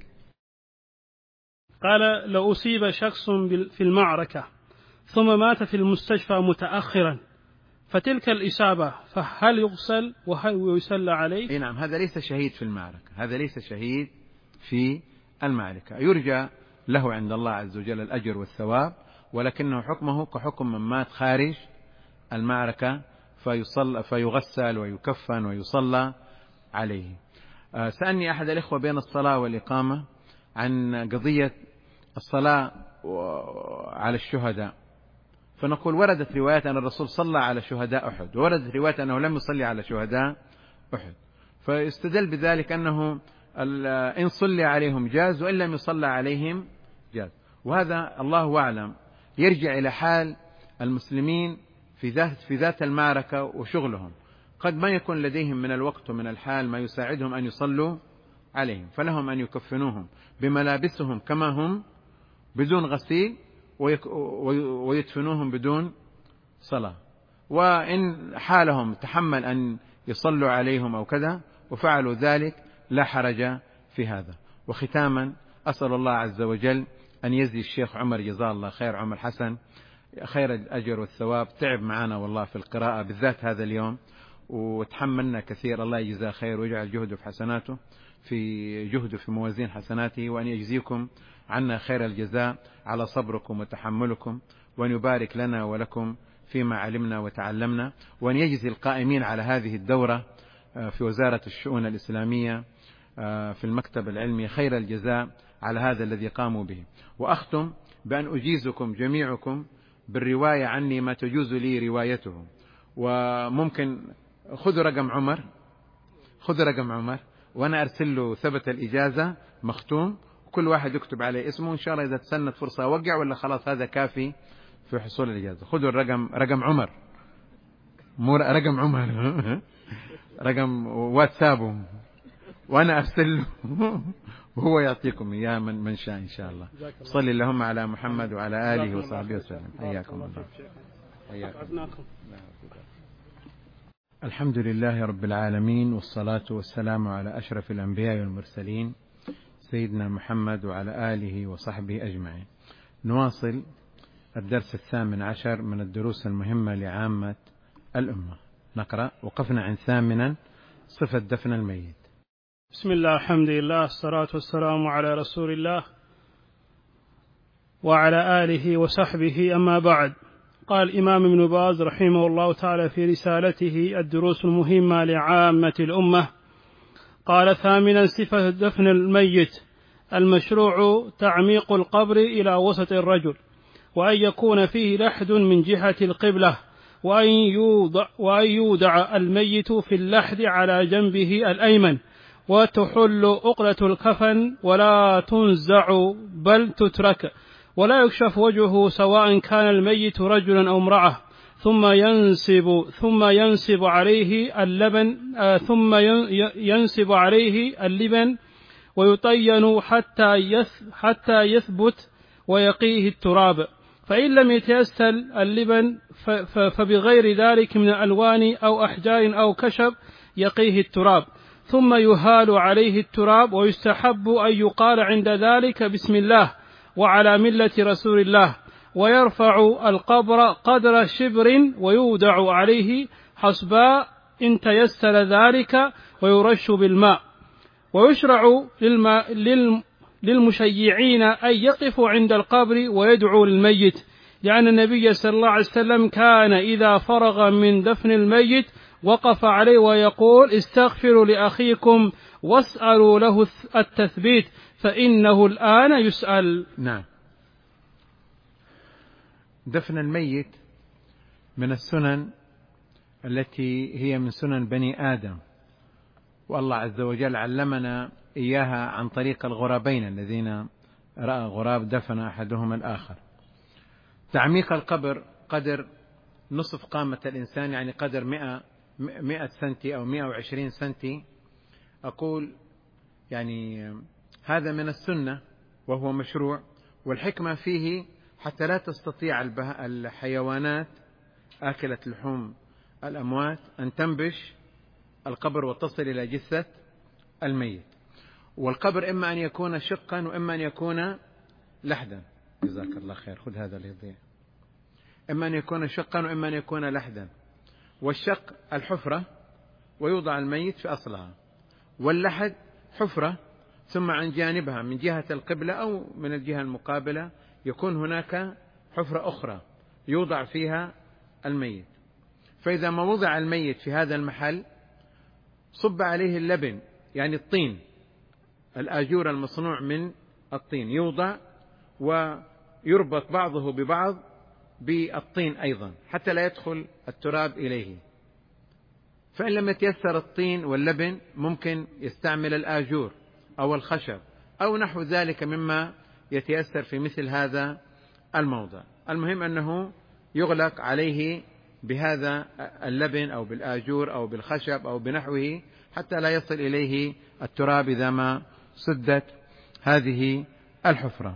B: قال: لو أصيب شخص في المعركة ثم مات في المستشفى متأخرا، فتلك الإصابة فهل يغسل وهل يصلى عليه؟
A: إيه نعم، هذا ليس شهيد في المعركة، هذا ليس شهيد في المعركة، يرجى له عند الله عز وجل الأجر والثواب، ولكنه حكمه كحكم من مات خارج المعركة، فيصلى فيغسل ويكفن ويصلى عليه. سألني أحد الإخوة بين الصلاة والإقامة عن قضية الصلاة على الشهداء، فنقول وردت روايات أن الرسول صلى على شهداء أحد، ووردت روايات أنه لم يصلي على شهداء أحد، فيستدل بذلك أنه إن صلي عليهم جاز وإن لم يصلى عليهم جاز. وهذا الله أعلم يرجع إلى حال المسلمين في ذات في ذات المعركة وشغلهم، قد ما يكون لديهم من الوقت ومن الحال ما يساعدهم أن يصلوا عليهم، فلهم أن يكفنوهم بملابسهم كما هم بدون غسيل ويدفنوهم بدون صلاة، وإن حالهم تحمل أن يصلوا عليهم أو كذا وفعلوا ذلك لا حرج في هذا. وختاما أسأل الله عز وجل أن يجزي الشيخ عمر جزاه الله خير، عمر حسن، خير الأجر والثواب، تعب معنا والله في القراءة بالذات هذا اليوم وتحملنا كثير، الله يجزاه خير ويجعل جهده في حسناته في جهده في موازين حسناته، وأن يجزيكم عنا خير الجزاء على صبركم وتحملكم، وأن يبارك لنا ولكم فيما علمنا وتعلمنا، وأن يجزي القائمين على هذه الدورة في وزارة الشؤون الإسلامية في المكتب العلمي خير الجزاء على هذا الذي قاموا به. وأختم بأن أجيزكم جميعكم بالرواية عني ما تجوز لي روايته، وممكن خذوا رقم عمر خذوا رقم عمر وأنا أرسل له ثبت الإجازة مختوم، كل واحد يكتب عليه اسمه، إن شاء الله إذا تسنت فرصة أوقع، ولا خلاص هذا كافي في حصول الإجازة. خذوا الرقم، رقم عمر، مو رقم عمر رقم واتسابه، وأنا أرسل له وهو يعطيكم إياه من من شاء إن شاء الله. صلي اللهم على محمد وعلى آله وصحبه وسلم. حياكم الله. حياكم. الحمد لله رب العالمين، والصلاة والسلام على أشرف الأنبياء والمرسلين سيدنا محمد وعلى آله وصحبه أجمعين. نواصل الدرس الثامن عشر من الدروس المهمة لعامة الأمة. نقرأ. وقفنا عن ثامنا صفة دفن الميت.
B: بسم الله، الحمد لله، الصلاة والسلام على رسول الله. وعلى آله وصحبه، أما بعد. قال الإمام ابن باز رحمه الله تعالى في رسالته الدروس المهمة لعامة الأمة، قال: ثامنا صفة دفن الميت: المشروع تعميق القبر إلى وسط الرجل، وأن يكون فيه لحد من جهة القبلة، وأن يوضع, وأن يودع الميت في اللحد على جنبه الأيمن، وتحل أقلة الكفن ولا تنزع بل تترك، ولا يكشف وجهه سواء كان الميت رجلا أو امرأة، ثم ينسب ثم ينسب عليه اللبن آه ثم ينسب عليه اللبن ويطين حتى حتى يثبت ويقيه التراب، فإن لم يتيسر اللبن فبغير ذلك من الألوان أو أحجار أو كشب يقيه التراب، ثم يهال عليه التراب، ويستحب أن يقال عند ذلك بسم الله وعلى ملة رسول الله، ويرفع القبر قدر شبر ويودع عليه حصباء إن تيسر ذلك، ويرش بالماء. ويشرع للمشيعين أن يقفوا عند القبر ويدعوا للميت، لأن النبي صلى الله عليه وسلم كان إذا فرغ من دفن الميت وقف عليه ويقول: استغفروا لأخيكم واسألوا له التثبيت فإنه الآن يسأل.
A: نعم. دفن الميت من السنن التي هي من سنن بني آدم، والله عز وجل علمنا إياها عن طريق الغرابين الذين رأى غراب دفن أحدهما الآخر. تعميق القبر قدر نصف قامة الإنسان، يعني قدر مئة مئة سنتي أو مئة وعشرين سنتي. أقول يعني هذا من السنة وهو مشروع، والحكمة فيه حتى لا تستطيع الحيوانات آكلة لحوم الأموات أن تنبش القبر وتصل إلى جثة الميت. والقبر إما أن يكون شقا وإما أن يكون لحدا. جزاك الله خير، خذ هذا اللي يضيع. إما أن يكون شقا وإما أن يكون لحدا. والشق الحفرة ويوضع الميت في أصلها، واللحد حفرة ثم عن جانبها من جهة القبلة أو من الجهة المقابلة يكون هناك حفرة أخرى يوضع فيها الميت. فإذا ما وضع الميت في هذا المحل صب عليه اللبن، يعني الطين، الآجور المصنوع من الطين، يوضع ويربط بعضه ببعض بالطين أيضا حتى لا يدخل التراب إليه. فإن لم يتيسر الطين واللبن ممكن يستعمل الآجور أو الخشب أو نحو ذلك مما يتيسر في مثل هذا الموضع. المهم أنه يغلق عليه بهذا اللبن أو بالآجور أو بالخشب أو بنحوه حتى لا يصل إليه التراب إذا ما سدت هذه الحفرة.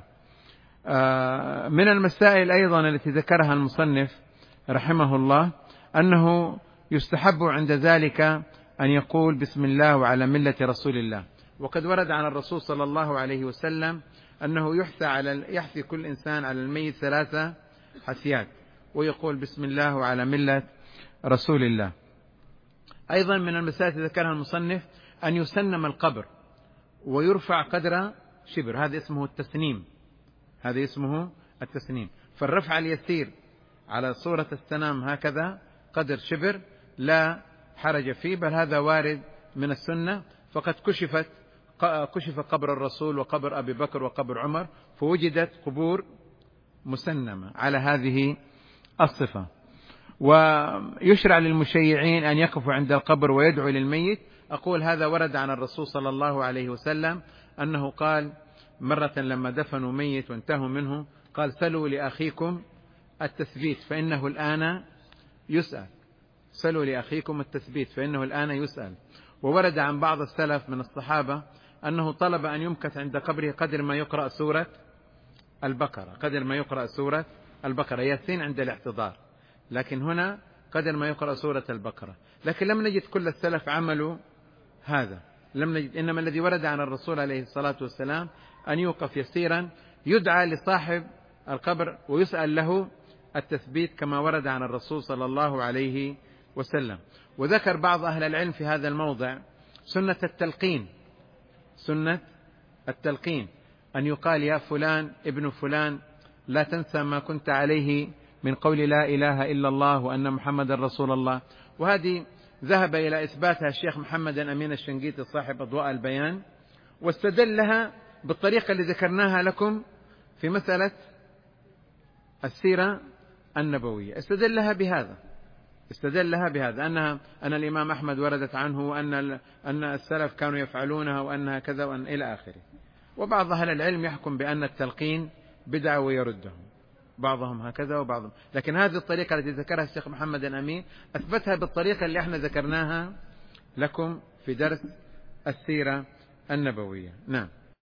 A: من المسائل أيضا التي ذكرها المصنف رحمه الله أنه يستحب عند ذلك أن يقول بسم الله وعلى ملة رسول الله. وقد ورد عن الرسول صلى الله عليه وسلم أنه يحثى على يحثي كل إنسان على الميت ثلاثة حثيات، ويقول بسم الله وعلى ملة رسول الله. أيضا من المسائل التي ذكرها المصنف أن يسنم القبر ويرفع قدر شبر، هذا اسمه التسنيم، هذا اسمه التسنيم. فالرفع اليسير على صورة السنام هكذا قدر شبر لا حرج فيه، بل هذا وارد من السنة. فقد كشفت كشف قبر الرسول وقبر أبي بكر وقبر عمر، فوجدت قبور مسنمة على هذه الصفة. ويشرع للمشيعين أن يقفوا عند القبر ويدعوا للميت. أقول هذا ورد عن الرسول صلى الله عليه وسلم أنه قال مرة لما دفنوا ميت وانتهوا منه قال: سلوا لأخيكم التثبيت فإنه الآن يسأل. سلوا لأخيكم التثبيت فإنه الآن يسأل. وورد عن بعض السلف من الصحابة أنه طلب أن يمكث عند قبره قدر ما يقرأ سورة البقرة، قدر ما يقرأ سورة البقرة، ياسين عند الاحتضار، لكن هنا قدر ما يقرأ سورة البقرة. لكن لم نجد كل السلف عملوا هذا، لم نجد. إنما الذي ورد عن الرسول عليه الصلاة والسلام أن يوقف يسيرا يدعى لصاحب القبر ويسأل له التثبيت كما ورد عن الرسول صلى الله عليه وسلم. وذكر بعض أهل العلم في هذا الموضع سنة التلقين، سنة التلقين أن يقال: يا فلان ابن فلان لا تنسى ما كنت عليه من قول لا إله إلا الله وأن محمد رسول الله. وهذه ذهب إلى إثباتها الشيخ محمد أمين الشنقيطي صاحب أضواء البيان، واستدلها بالطريقة اللي ذكرناها لكم في مسألة السيرة النبوية. استدلها بهذا استدلها بهذا أنها أن الإمام أحمد وردت عنه وأن أن السلف كانوا يفعلونها وأنها كذا وأن إلى آخره. وبعض أهل العلم يحكم بأن التلقين بدعة ويردهم، بعضهم هكذا وبعضهم، لكن هذه الطريقة التي ذكرها الشيخ محمد الأمين أثبتها بالطريقة اللي احنا ذكرناها لكم في درس السيرة النبوية. نعم.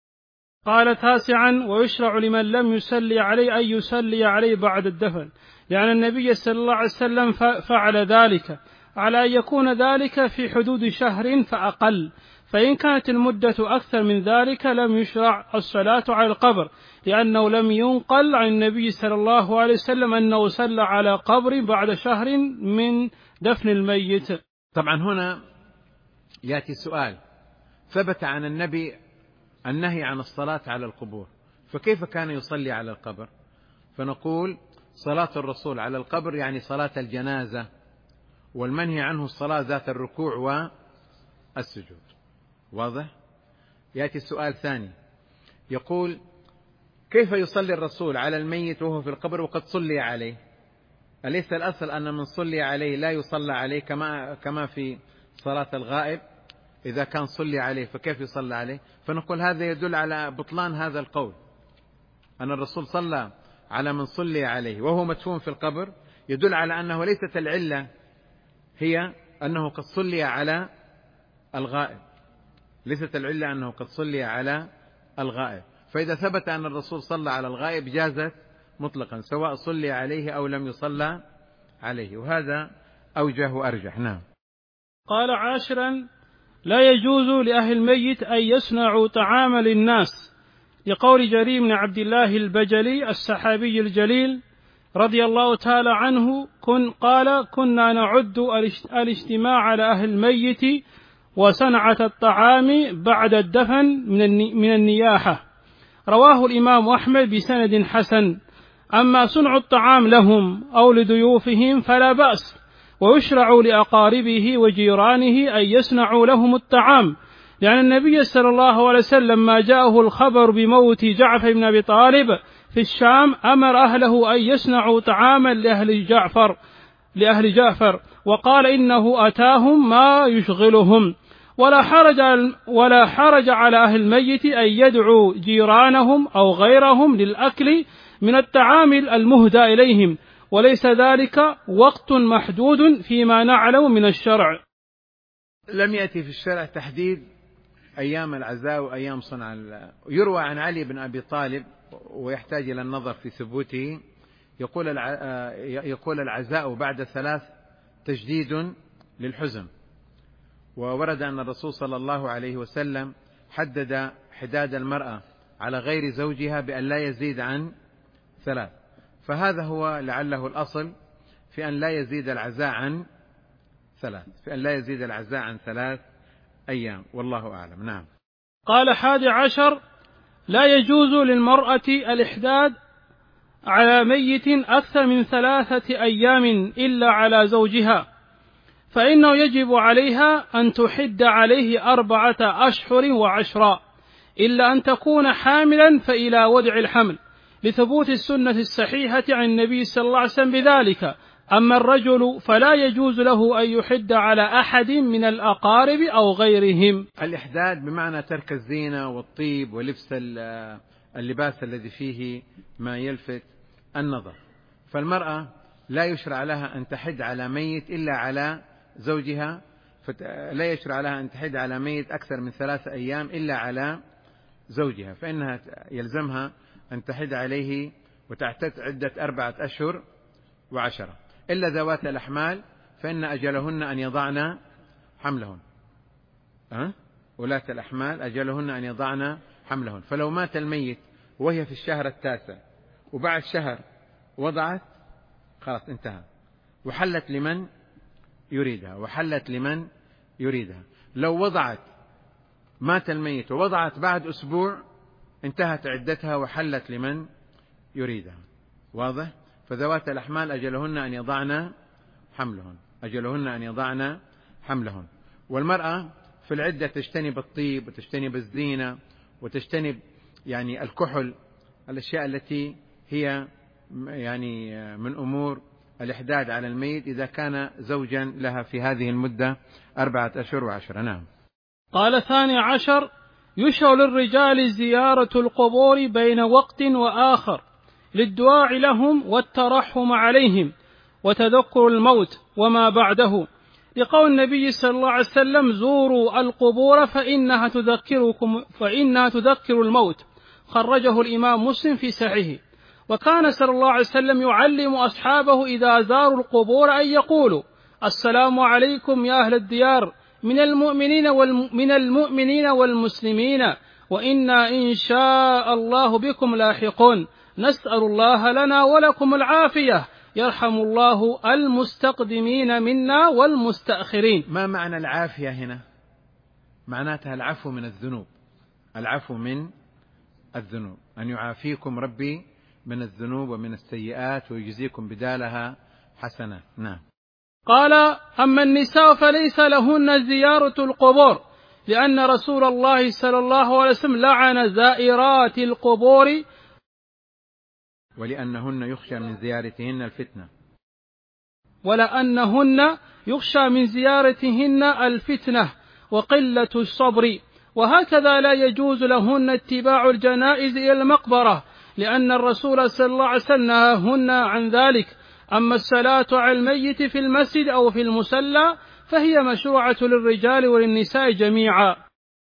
B: قال تاسعا: ويشرع لمن لم يصلي عليه أن يصلي عليه بعد الدفن، لأن النبي صلى الله عليه وسلم فعل ذلك، على أن يكون ذلك في حدود شهر فأقل، فإن كانت المدة أكثر من ذلك لم يشرع الصلاة على القبر، لأنه لم ينقل عن النبي صلى الله عليه وسلم أنه صلى على قبر بعد شهر من دفن الميت.
A: طبعا هنا يأتي السؤال: ثبت عن النبي النهي عن الصلاة على القبور، فكيف كان يصلي على القبر؟ فنقول صلاة الرسول على القبر يعني صلاة الجنازة، والمنهي عنه الصلاة ذات الركوع والسجود. واضح؟ يأتي السؤال الثاني، يقول: كيف يصلي الرسول على الميت وهو في القبر وقد صلي عليه؟ أليس الأصل أن من صلي عليه لا يصلى عليه كما كما في صلاة الغائب؟ إذا كان صلي عليه فكيف يصلى عليه؟ فنقول هذا يدل على بطلان هذا القول، أن الرسول صلى على من صلي عليه وهو مدفون في القبر، يدل على أنه ليست العلة هي أنه قد صلي على الغائب، ليست العلة أنه قد صلي على الغائب. فإذا ثبت أن الرسول صلى على الغائب جازت مطلقا سواء صلي عليه أو لم يصلى عليه، وهذا أوجه وأرجح. نعم.
B: قال عاشرا: لا يجوز لأهل الميت أن يصنعوا طعاما للناس، لقول جرير بن عبد الله البجلي الصحابي الجليل رضي الله تعالى عنه كن قال: كنا نعد الاجتماع على أهل الميت وصنعة الطعام بعد الدفن من النياحة. رواه الإمام أحمد بسند حسن. أما صنع الطعام لهم أو لضيوفهم فلا بأس، ويشرع لأقاربه وجيرانه أن يصنعوا لهم الطعام، لأن النبي صلى الله عليه وسلم ما جاءه الخبر بموت جعفر بن أبي طالب في الشام أمر أهله أن يصنعوا طعاما لأهل جعفر لأهل جعفر وقال إنه أتاهم ما يشغلهم، ولا حرج ولا حرج على أهل الميت أن يدعوا جيرانهم أو غيرهم للأكل من الطعام المهدى إليهم، وليس ذلك وقت محدود فيما نعلم من الشرع.
A: لم يأتي في الشرع تحديد أيام العزاء وأيام صنع. يروى عن علي بن أبي طالب ويحتاج إلى النظر في ثبوته، يقول يقول العزاء بعد ثلاث تجديد للحزن. وورد أن الرسول صلى الله عليه وسلم حدد حداد المرأة على غير زوجها بأن لا يزيد عن ثلاث، فهذا هو لعله الأصل في أن لا يزيد العزاء عن ثلاث في أن لا يزيد العزاء عن ثلاث أيام، والله أعلم. نعم.
B: قال حادي عشر: لا يجوز للمرأة الإحداد على ميت أكثر من ثلاثة أيام إلا على زوجها، فإنه يجب عليها أن تحد عليه أربعة أشهر وعشرا، إلا أن تكون حاملا فإلى ودع الحمل، لثبوت السنة الصحيحة عن النبي صلى الله عليه وسلم بذلك. أما الرجل فلا يجوز له أن يحد على أحد من الأقارب أو غيرهم.
A: الإحداد بمعنى ترك الزينة والطيب ولبس اللباس الذي فيه ما يلفت النظر، فالمرأة لا يشرع لها أن تحد على ميت إلا على زوجها، لا يشرع لها أن تحد على ميت أكثر من ثلاثة أيام إلا على زوجها، فإنها يلزمها أن تحد عليه وتعتد عدة أربعة أشهر وعشرة، إلا ذوات الأحمال فإن أجلهن أن يضعن حملهن. أه؟ ولاة الأحمال أجلهن أن يضعن حملهن، فلو مات الميت وهي في الشهر التاسع وبعد شهر وضعت خلاص انتهى، وحلت لمن يريدها وحلت لمن يريدها. لو وضعت مات الميت ووضعت بعد أسبوع انتهت عدتها وحلت لمن يريدها. واضح؟ فذوات الأحمال أجلهن أن يضعن حملهن أجلهن أن يضعن حملهن. والمرأة في العدة تجتنب الطيب وتجتنب الزينة وتجتنب يعني الكحل، الأشياء التي هي يعني من أمور الإحداد على الميت إذا كان زوجا لها في هذه المدة أربعة أشهر وعشرة. نعم.
B: قال ثاني عشر: يشرع للرجال زيارة القبور بين وقت وآخر للدعاء لهم والترحم عليهم وتذكر الموت وما بعده، لقول النبي صلى الله عليه وسلم: زوروا القبور فإنها تذكركم فإنها تذكر الموت. خرجه الإمام مسلم في صحيحه. وكان صلى الله عليه وسلم يعلم أصحابه إذا زاروا القبور أن يقولوا: السلام عليكم يا أهل الديار من المؤمنين من المؤمنين والمسلمين، وإنا إن شاء الله بكم لاحقون، نسأل الله لنا ولكم العافية، يرحم الله المستقدمين منا والمستأخرين.
A: ما معنى العافية هنا؟ معناتها العفو من الذنوب، العفو من الذنوب، أن يعافيكم ربي من الذنوب ومن السيئات ويجزيكم بدالها حسنات. نعم.
B: قال: أما النساء فليس لهن زيارة القبور، لأن رسول الله صلى الله عليه وسلم لعن زائرات القبور،
A: ولأنهن يخشى من زيارتهن الفتنة
B: ولأنهن يخشى من زيارتهن الفتنة وقلة الصبر. وهكذا لا يجوز لهن اتباع الجنائز إلى المقبرة، لأن الرسول صلى الله عليه وسلم نهاهن عن ذلك. أما الصلاة على الميت في المسجد أو في المصلى فهي مشروعة للرجال وللنساء جميعا.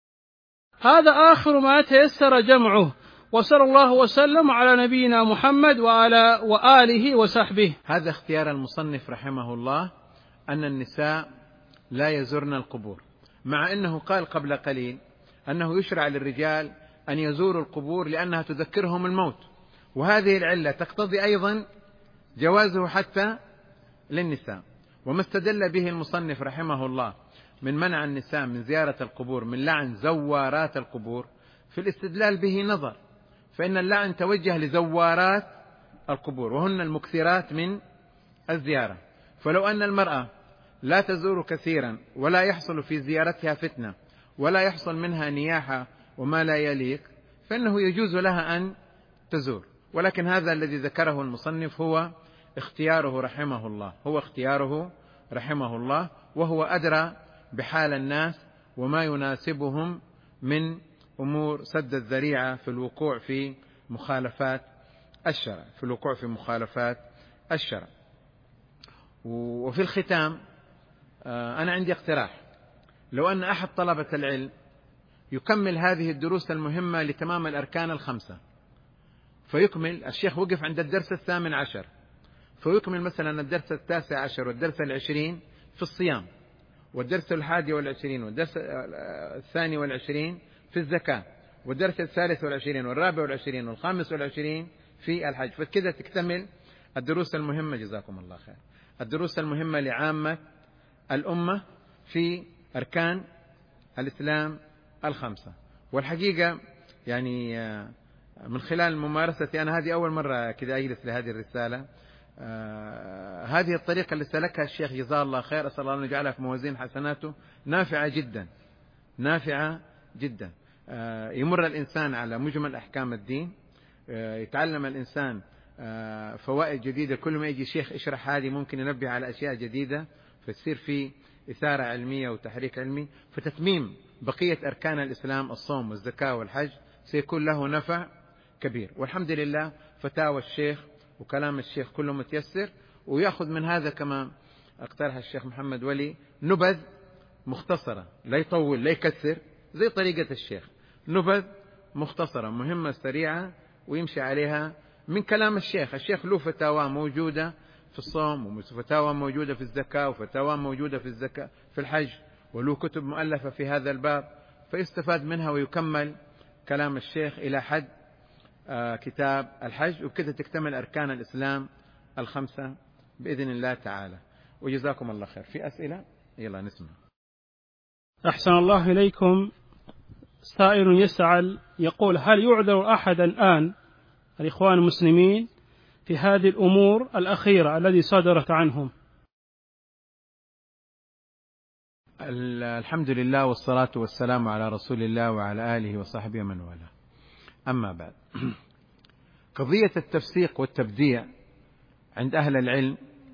B: هذا آخر ما تيسر جمعه، وصلى الله وسلم على نبينا محمد وعلى وآله وصحبه.
A: هذا اختيار المصنف رحمه الله، أن النساء لا يزورن القبور، مع أنه قال قبل قليل أنه يشرع للرجال أن يزوروا القبور لأنها تذكرهم الموت، وهذه العلة تقتضي أيضا جوازه حتى للنساء. وما استدل به المصنف رحمه الله من منع النساء من زيارة القبور من لعن زوارات القبور، في الاستدلال به نظر، فإن اللعن توجه لزوارات القبور وهن المكثرات من الزيارة. فلو أن المرأة لا تزور كثيرا ولا يحصل في زيارتها فتنة ولا يحصل منها نياحة وما لا يليق، فإنه يجوز لها أن تزور. ولكن هذا الذي ذكره المصنف هو اختياره رحمه الله هو اختياره رحمه الله وهو أدرى بحال الناس وما يناسبهم من أمور سد الذريعة في الوقوع في مخالفات الشرع في الوقوع في مخالفات الشرع. وفي الختام أنا عندي اقتراح، لو أن أحد طلبة العلم يكمل هذه الدروس المهمة لتمام الأركان الخمسة، فيكمل، الشيخ وقف عند الدرس الثامن عشر، فيكمل مثلا الدرس التاسع عشر والدرس العشرين في الصيام، والدرس الحادي والعشرين والدرس الثاني والعشرين في الزكاة، والدرس الثالث والعشرين والرابع والعشرين والخامس والعشرين في الحج، فكذا تكتمل الدروس المهمة. جزاكم الله خير. الدروس المهمة لعامة الأمة في أركان الإسلام الخمسة. والحقيقة يعني من خلال ممارستي أنا هذه أول مرة كذا أجلس لهذه الرسالة، آه هذه الطريقة اللي سلكها الشيخ جزاه الله خير، أسأل الله أن يجعلها في موازين حسناته، نافعة جدا نافعة جدا. آه يمر الإنسان على مجمل أحكام الدين، آه يتعلم الإنسان آه فوائد جديدة، كل ما يجي شيخ يشرح هذه ممكن ينبه على أشياء جديدة، فتصير في إثارة علمية وتحريك علمي، فتتميم بقية أركان الإسلام الصوم والزكاة والحج سيكون له نفع كبير. والحمد لله فتاوى الشيخ وكلام الشيخ كله متيسر، ويأخذ من هذا كما اقترح الشيخ محمد ولي نبذ مختصرة، لا يطول لا يكثر زي طريقة الشيخ، نبذ مختصرة مهمة سريعة ويمشي عليها من كلام الشيخ. الشيخ له فتاوى موجودة في الصوم، وفتاوى موجودة في الزكاة، وفتاوى موجودة في الزكاة في الحج، وله كتب مؤلفة في هذا الباب، فيستفاد منها ويكمل كلام الشيخ إلى حد آه كتاب الحج، وبكذا تكتمل أركان الإسلام الخمسة بإذن الله تعالى. وجزاكم الله خير. في أسئلة؟ يلا نسمع.
B: أحسن الله إليكم. سائل يسأل يقول: هل يعذر أحد الآن الإخوان المسلمين في هذه الأمور الأخيرة التي صدرت عنهم؟
A: الحمد لله والصلاة والسلام على رسول الله وعلى آله وصحبه من والاه. أما بعد، قضية التفسيق والتبديع عند أهل العلم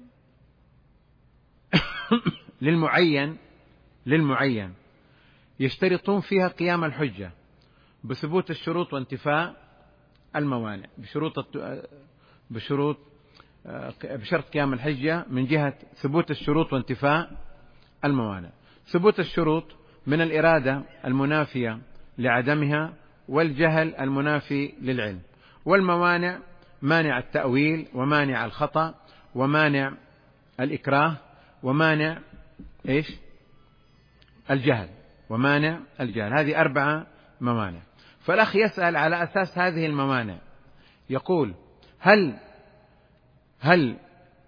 A: للمعين للمعين يشترطون فيها قيام الحجة بثبوت الشروط وانتفاء الموانع، بشروط بشروط بشرط قيام الحجة من جهة ثبوت الشروط وانتفاء الموانع. ثبوت الشروط من الإرادة المنافية لعدمها والجهل المنافي للعلم، والموانع مانع التأويل ومانع الخطأ ومانع الإكراه ومانع إيش الجهل ومانع الجهل. هذه أربعة موانع. فالأخ يسأل على أساس هذه الموانع، يقول هل هل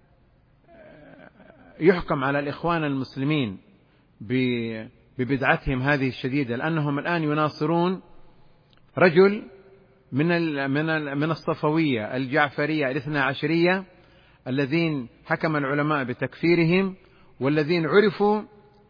A: يحكم على الإخوان المسلمين ببدعتهم هذه الشديدة لأنهم الآن يناصرون رجل من من من الصفوية الجعفرية الاثنى عشرية الذين حكم العلماء بتكفيرهم والذين عرفوا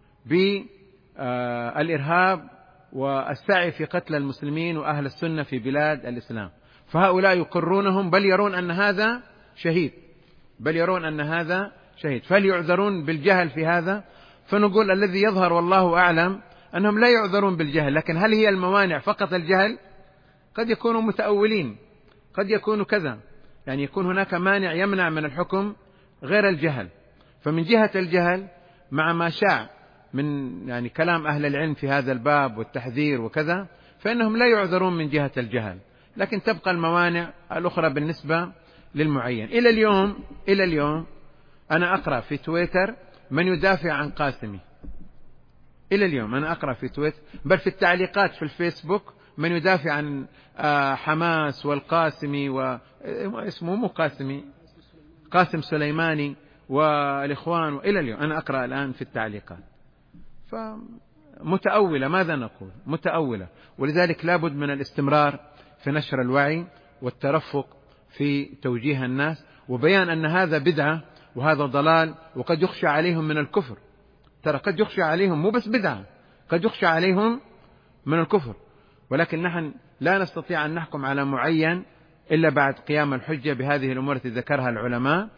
A: بالإرهاب والسعي في قتل المسلمين وأهل السنة في بلاد الإسلام؟ فهؤلاء يقرونهم بل يرون أن هذا شهيد بل يرون أن هذا شهيد فهل يعذرون بالجهل في هذا؟ فنقول الذي يظهر والله أعلم أنهم لا يعذرون بالجهل، لكن هل هي الموانع فقط الجهل؟ قد يكونوا متأولين، قد يكونوا كذا، يعني يكون هناك مانع يمنع من الحكم غير الجهل. فمن جهة الجهل مع ما شاع من يعني كلام أهل العلم في هذا الباب والتحذير وكذا، فإنهم لا يعذرون من جهة الجهل، لكن تبقى الموانع الأخرى بالنسبة للمعين. إلى اليوم إلى اليوم أنا أقرأ في تويتر من يدافع عن قاسمي، إلى اليوم أنا أقرأ في تويتر بل في التعليقات في الفيسبوك من يدافع عن حماس والقاسمي واسمه مو قاسمي قاسم سليماني والإخوان، وإلى اليوم أنا أقرأ الآن في التعليقات. فمتأولة، ماذا نقول؟ متأولة. ولذلك لابد من الاستمرار في نشر الوعي والترفق في توجيه الناس وبيان أن هذا بدعة وهذا ضلال، وقد يخشى عليهم من الكفر. ترى قد يخشى عليهم مو بس بدعة، قد يخشى عليهم من الكفر. ولكن نحن لا نستطيع أن نحكم على معين إلا بعد قيام الحجة بهذه الأمور التي ذكرها العلماء،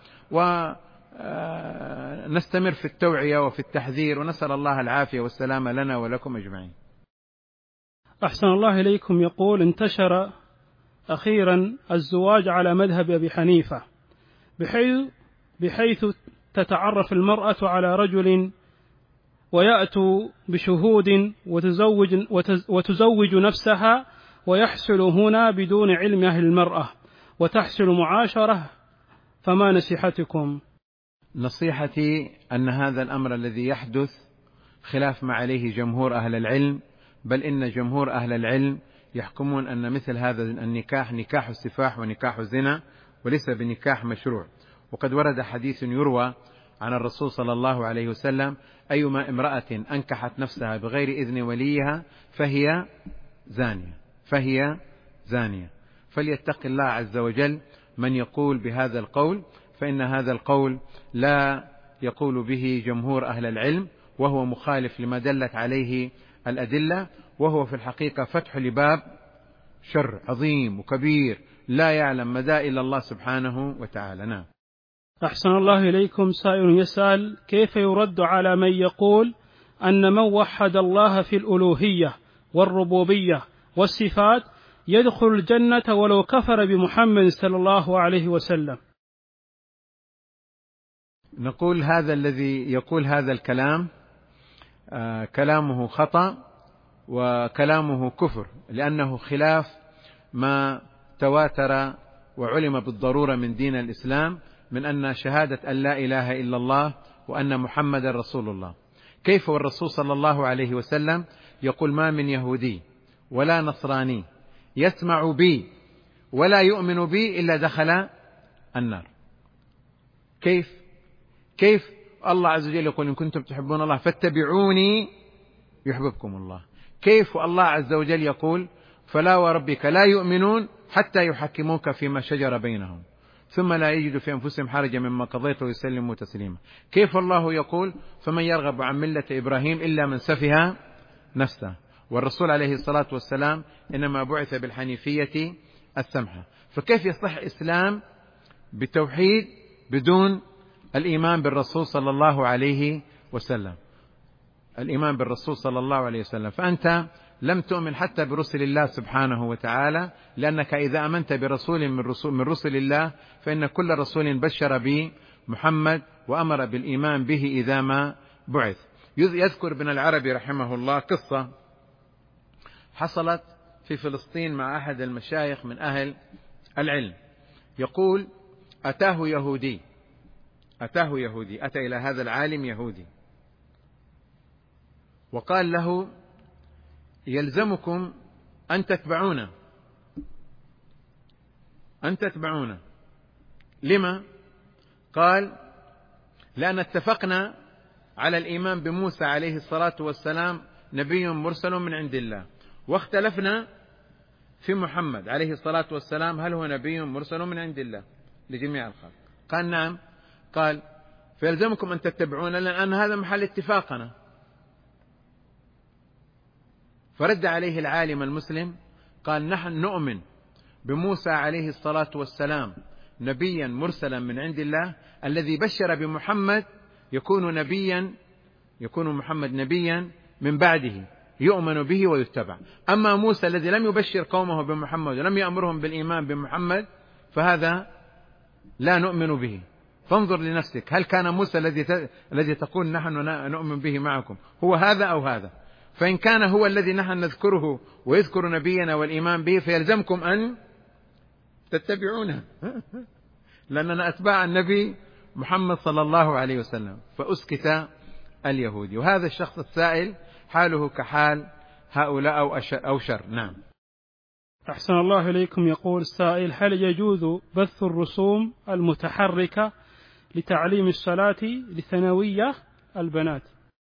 A: ونستمر في التوعية وفي التحذير، ونسأل الله العافية والسلامة لنا ولكم أجمعين.
B: أحسن الله إليكم. يقول: انتشر أخيرا الزواج على مذهب أبي حنيفة بحيث, بحيث تتعرف المرأة على رجل ويأتوا بشهود وتزوج, وتزوج نفسها، ويحصل هنا بدون علم أهل المرأة وتحصل معاشرة، فما نصيحتكم؟
A: نصيحتي أن هذا الأمر الذي يحدث خلاف ما عليه جمهور أهل العلم، بل إن جمهور أهل العلم يحكمون أن مثل هذا النكاح نكاح السفاح ونكاح الزنا وليس بنكاح مشروع. وقد ورد حديث يروى عن الرسول صلى الله عليه وسلم: أيما امرأة أنكحت نفسها بغير إذن وليها فهي زانية فهي زانية فليتق الله عز وجل من يقول بهذا القول، فإن هذا القول لا يقول به جمهور أهل العلم، وهو مخالف لما دلت عليه الأدلة، وهو في الحقيقة فتح لباب شر عظيم وكبير لا يعلم مدى إلا الله سبحانه وتعالى. نعم.
B: أحسن الله إليكم. سائل يسأل: كيف يرد على من يقول أن من وحد الله في الألوهية والربوبية والصفات يدخل الجنة ولو كفر بمحمد صلى الله عليه وسلم؟
A: نقول هذا الذي يقول هذا الكلام آه كلامه خطأ وكلامه كفر، لأنه خلاف ما تواتر وعلم بالضرورة من دين الإسلام من أن شهادة أن لا إله إلا الله وأن محمد رسول الله. كيف والرسول صلى الله عليه وسلم يقول: ما من يهودي ولا نصراني يسمع بي ولا يؤمن بي إلا دخل النار. كيف كيف الله عز وجل يقول: إن كنتم تحبون الله فاتبعوني يحببكم الله. كيف الله عز وجل يقول: فلا وربك لا يؤمنون حتى يحكموك فيما شجر بينهم ثم لا يجدوا في أنفسهم حرجا مما قضيت ويسلموا تسليما. كيف الله يقول فمن يرغب عن ملة إبراهيم إلا من سفه نفسه، والرسول عليه الصلاة والسلام إنما بعث بالحنيفية السمحة. فكيف يصح إسلام بتوحيد بدون الإيمان بالرسول صلى الله عليه وسلم؟ الإيمان بالرسول صلى الله عليه وسلم. فأنت لم تؤمن حتى برسل الله سبحانه وتعالى، لأنك إذا آمنت برسول من رسول, من رسل الله فإن كل رسول بشر بمحمد وأمر بالإيمان به إذا ما بعث. يذكر ابن العربي رحمه الله قصة حصلت في فلسطين مع أحد المشايخ من أهل العلم. يقول أتاه يهودي أتاه يهودي أتى إلى هذا العالم يهودي وقال له يلزمكم أن تتبعونا أن تتبعونا لما؟ قال لأن اتفقنا على الإيمان بموسى عليه الصلاة والسلام نبي مرسل من عند الله، واختلفنا في محمد عليه الصلاة والسلام هل هو نبي مرسل من عند الله لجميع الخلق. قال نعم. قال فيلزمكم أن تتبعونا لأن هذا محل اتفاقنا. فرد عليه العالم المسلم قال نحن نؤمن بموسى عليه الصلاة والسلام نبيا مرسلا من عند الله، الذي بشر بمحمد يكون نبيا يكون محمد نبيا من بعده يؤمن به ويتبع. أما موسى الذي لم يبشر قومه بمحمد ولم يأمرهم بالإيمان بمحمد فهذا لا نؤمن به. فانظر لنفسك، هل كان موسى الذي الذي تقول نحن نؤمن به معكم هو هذا أو هذا؟ فإن كان هو الذي نحن نذكره ويذكر نبينا والإيمان به فيلزمكم أن تتبعونه لأننا أتباع النبي محمد صلى الله عليه وسلم. فأسكت اليهودي. وهذا الشخص السائل حاله كحال هؤلاء أو شر. نعم.
B: أحسن الله إليكم. يقول السائل هل يجوز بث الرسوم المتحركة لتعليم الصلاة لثانوية البنات؟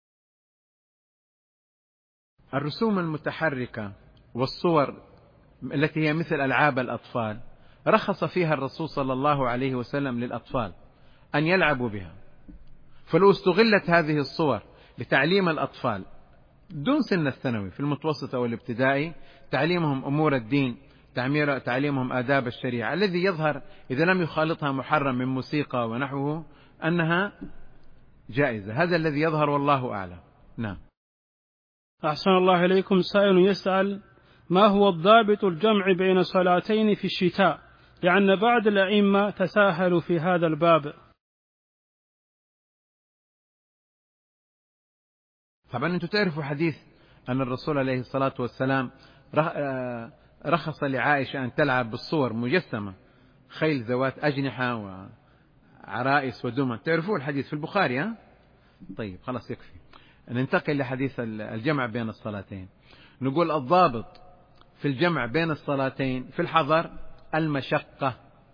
A: الرسوم المتحركة والصور التي هي مثل ألعاب الأطفال رخص فيها الرسول صلى الله عليه وسلم للأطفال أن يلعبوا بها. فلو استغلت هذه الصور لتعليم الأطفال دون سن الثانوي في المتوسط أو الابتدائي، تعليمهم أمور الدين، تعليمهم آداب الشريعة الذي يظهر إذا لم يخالطها محرم من موسيقى ونحوه أنها جائزة. هذا الذي يظهر والله أعلم. نعم.
B: أحسن الله إليكم. سائل يسأل ما هو الضابط الجمع بين صلاتين في الشتاء، لأن بعض الأئمة تساهلوا في هذا الباب.
A: طبعا أنتم تعرفوا حديث أن الرسول عليه الصلاة والسلام رخص لعائشة أن تلعب بالصور مجسمة، خيل ذوات أجنحة وعرائس ودمى. تعرفوا الحديث في البخاري ها؟ طيب خلاص يكفي. ننتقل لحديث الجمع بين الصلاتين. نقول الضابط في الجمع بين الصلاتين في الحضر المشقة،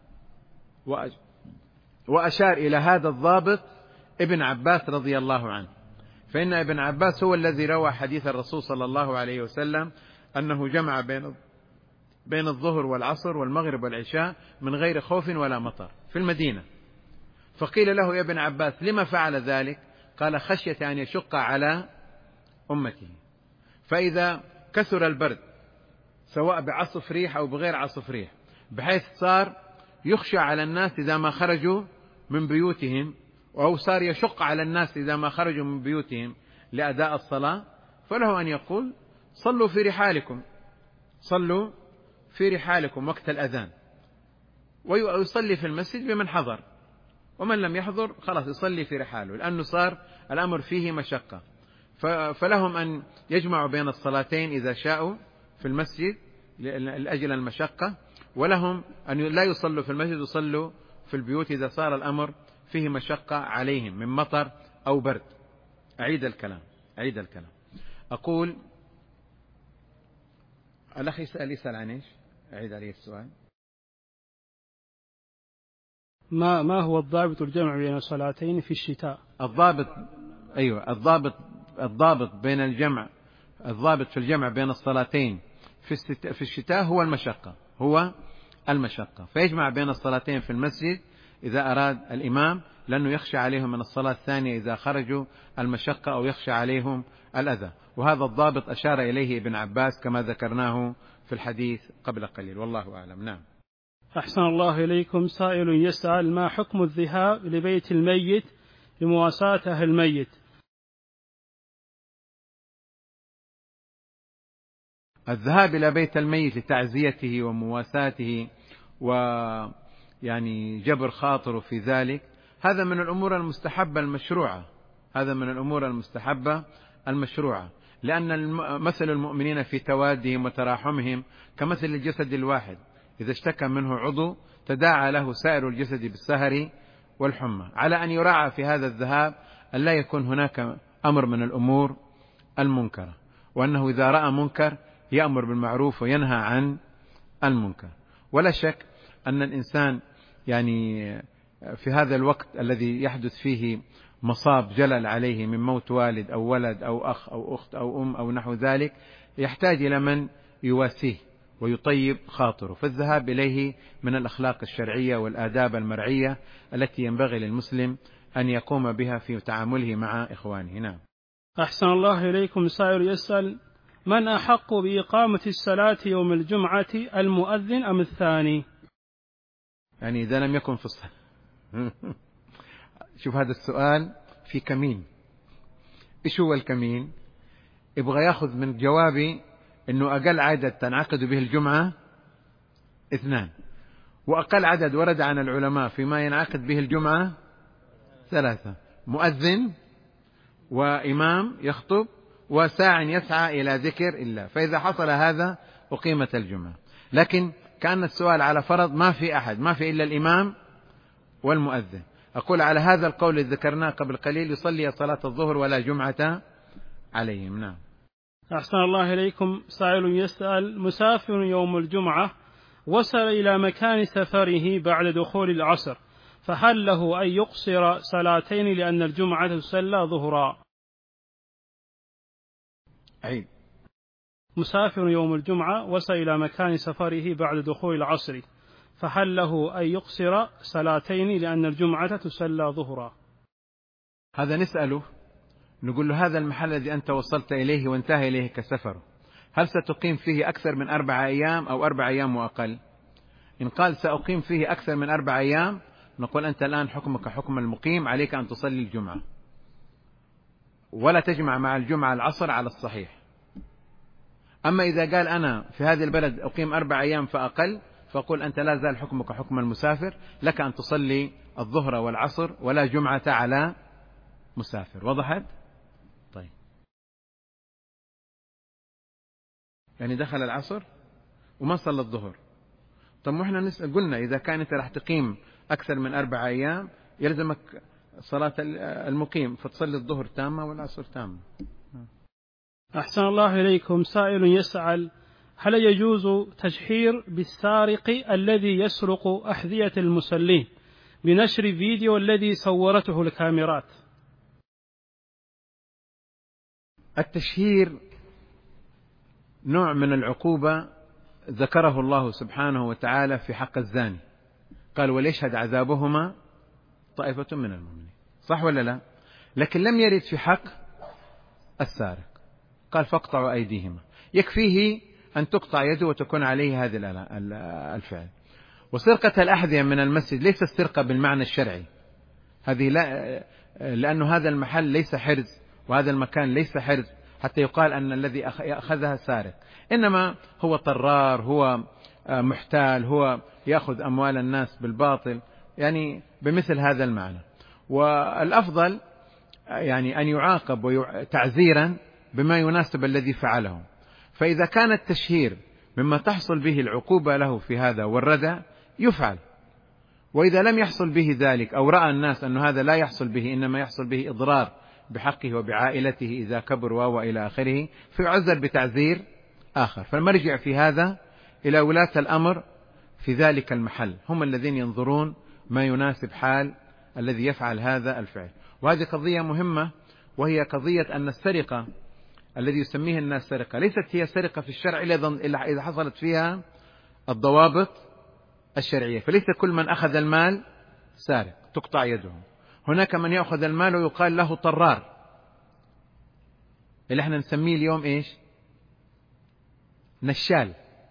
A: وأشار إلى هذا الضابط ابن عباس رضي الله عنه، فإن ابن عباس هو الذي روى حديث الرسول صلى الله عليه وسلم أنه جمع بين بين الظهر والعصر والمغرب والعشاء من غير خوف ولا مطر في المدينة. فقيل له يا ابن عباس لما فعل ذلك؟ قال خشية أن يشق على أمته، فإذا كثر البرد سواء بعصف ريح أو بغير عصف ريح بحيث صار يخشى على الناس إذا ما خرجوا من بيوتهم، أو صار يشق على الناس إذا ما خرجوا من بيوتهم لأداء الصلاة، فله أن يقول صلوا في رحالكم صلوا في رحالكم وقت الأذان، ويصلي في المسجد بمن حضر، ومن لم يحضر خلاص يصلي في رحاله، لأنه صار الأمر فيه مشقة. فلهم أن يجمعوا بين الصلاتين إذا شاءوا في المسجد لأجل المشقة، ولهم أن لا يصلوا في المسجد يصلوا في البيوت إذا صار الأمر فيه مشقة عليهم من مطر أو برد. أعيد الكلام أعيد الكلام أقول الأخ يسأل يسأل عن إيش؟ أعيد عليه السؤال.
B: ما ما هو الضابط الجمع بين الصلاتين في الشتاء؟
A: الضابط أيوة الضابط الضابط بين الجمع الضابط في الجمع بين الصلاتين في الشتاء هو المشقة هو المشقة فيجمع بين الصلاتين في المسجد إذا أراد الإمام، لأنه يخشى عليهم من الصلاة الثانية إذا خرجوا المشقة أو يخشى عليهم الأذى. وهذا الضابط أشار إليه ابن عباس كما ذكرناه في الحديث قبل قليل، والله أعلم. نعم.
B: أحسن الله إليكم. سائل يسأل: ما حكم الذهاب لبيت الميت لمواساة أهل الميت؟
A: الذهاب إلى بيت الميت لتعزيته ومواساته ويعني جبر خاطره في ذلك، هذا من الأمور المستحبة المشروعة هذا من الأمور المستحبة المشروعة لأن مثل المؤمنين في توادهم وتراحمهم كمثل الجسد الواحد، إذا اشتكى منه عضو تداعى له سائر الجسد بالسهر والحمى. على أن يراعى في هذا الذهاب أن لا يكون هناك أمر من الأمور المنكرة، وأنه إذا رأى منكر يأمر بالمعروف وينهى عن المنكر. ولا شك أن الإنسان يعني في هذا الوقت الذي يحدث فيه مصاب جلل عليه من موت والد أو ولد أو أخ أو أخت أو أم أو نحو ذلك، يحتاج إلى من يواسيه ويطيب خاطره، فالذهاب إليه من الأخلاق الشرعية والآداب المرعية التي ينبغي للمسلم أن يقوم بها في تعامله مع إخوانه. نعم.
B: أحسن الله إليكم. سائل يسأل: من أحق بإقامة الصلاة يوم الجمعة، المؤذن أم الثاني؟
A: يعني إذا لم يكن في الصلاة شوف هذا السؤال في كمين. إيش هو الكمين؟ يبغى يأخذ من جوابي إنه أقل عدد تنعقد به الجمعة اثنان، وأقل عدد ورد عن العلماء فيما ينعقد به الجمعة ثلاثة: مؤذن وإمام يخطب وساع يسعى إلى ذكر الله. فإذا حصل هذا أقيمت الجمعة. لكن كان السؤال على فرض ما في أحد، ما في إلا الإمام والمؤذن. أقول على هذا القول الذي ذكرناه قبل قليل يصلي صلاة الظهر ولا جمعة عليهم. نعم.
B: أحسن الله إليكم. سائل يسأل: مسافر يوم الجمعة وصل إلى مكان سفره بعد دخول العصر، فهل له أن يقصر صلاتين لأن الجمعة تصلى ظهرا؟
A: عيد.
B: مسافر يوم الجمعة وصل إلى مكان سفره بعد دخول العصر، فهل له أن يقصر صلاتين لأن الجمعة تصلى ظهرا؟
A: هذا نسأله، نقول له هذا المحل الذي أنت وصلت إليه وانتهى إليه كسفر، هل ستقيم فيه أكثر من أربع أيام أو أربع أيام وأقل؟ إن قال سأقيم فيه أكثر من أربع أيام نقول أنت الآن حكمك حكم المقيم، عليك أن تصلي الجمعة ولا تجمع مع الجمعة العصر على الصحيح. أما إذا قال أنا في هذه البلد أقيم أربع أيام فأقل، فأقول أنت لا زال حكمك حكم المسافر، لك أن تصلي الظهر والعصر ولا جمعة على مسافر. وضحت؟ طيب، يعني دخل العصر وما صلى الظهر، طب وإحنا نسأل قلنا إذا كانت راح تقيم أكثر من أربع أيام يلزمك صلاة المقيم، فتصلي الظهر تامة والعصر تامة.
B: أحسن الله إليكم. سائل يسأل: هل يجوز تشهير بالسارق الذي يسرق أحذية المصلين بنشر فيديو الذي صورته الكاميرات؟
A: التشهير نوع من العقوبة ذكره الله سبحانه وتعالى في حق الزاني، قال وليشهد عذابهما طائفة من المؤمنين، صح ولا لا؟ لكن لم يرد في حق السارق، قال فاقطعوا أيديهما، يكفيه أن تقطع يده وتكون عليه هذا الفعل. وسرقة الأحذية من المسجد ليس السرقة بالمعنى الشرعي، هذه لا، لأنه هذا المحل ليس حرز وهذا المكان ليس حرز حتى يقال أن الذي أخذها سارق، إنما هو طرار، هو محتال، هو يأخذ أموال الناس بالباطل، يعني بمثل هذا المعنى. والأفضل يعني أن يعاقب تعزيرا بما يناسب الذي فعله. فإذا كان التشهير مما تحصل به العقوبة له في هذا والردع يفعل، وإذا لم يحصل به ذلك أو رأى الناس أن هذا لا يحصل به إنما يحصل به إضرار بحقه وبعائلته إذا كبر وإلى آخره فيعذر بتعذير آخر. فالمرجع في هذا إلى ولاة الأمر في ذلك المحل، هم الذين ينظرون ما يناسب حال الذي يفعل هذا الفعل. وهذه قضية مهمة، وهي قضية أن السرقة الذي يسميه الناس سرقة ليست هي سرقة في الشرع إلا إذا حصلت فيها الضوابط الشرعية. فليس كل من أخذ المال سارق تقطع يده. هناك من يأخذ المال ويقال له طرار، اللي احنا نسميه اليوم ايش؟ نشال.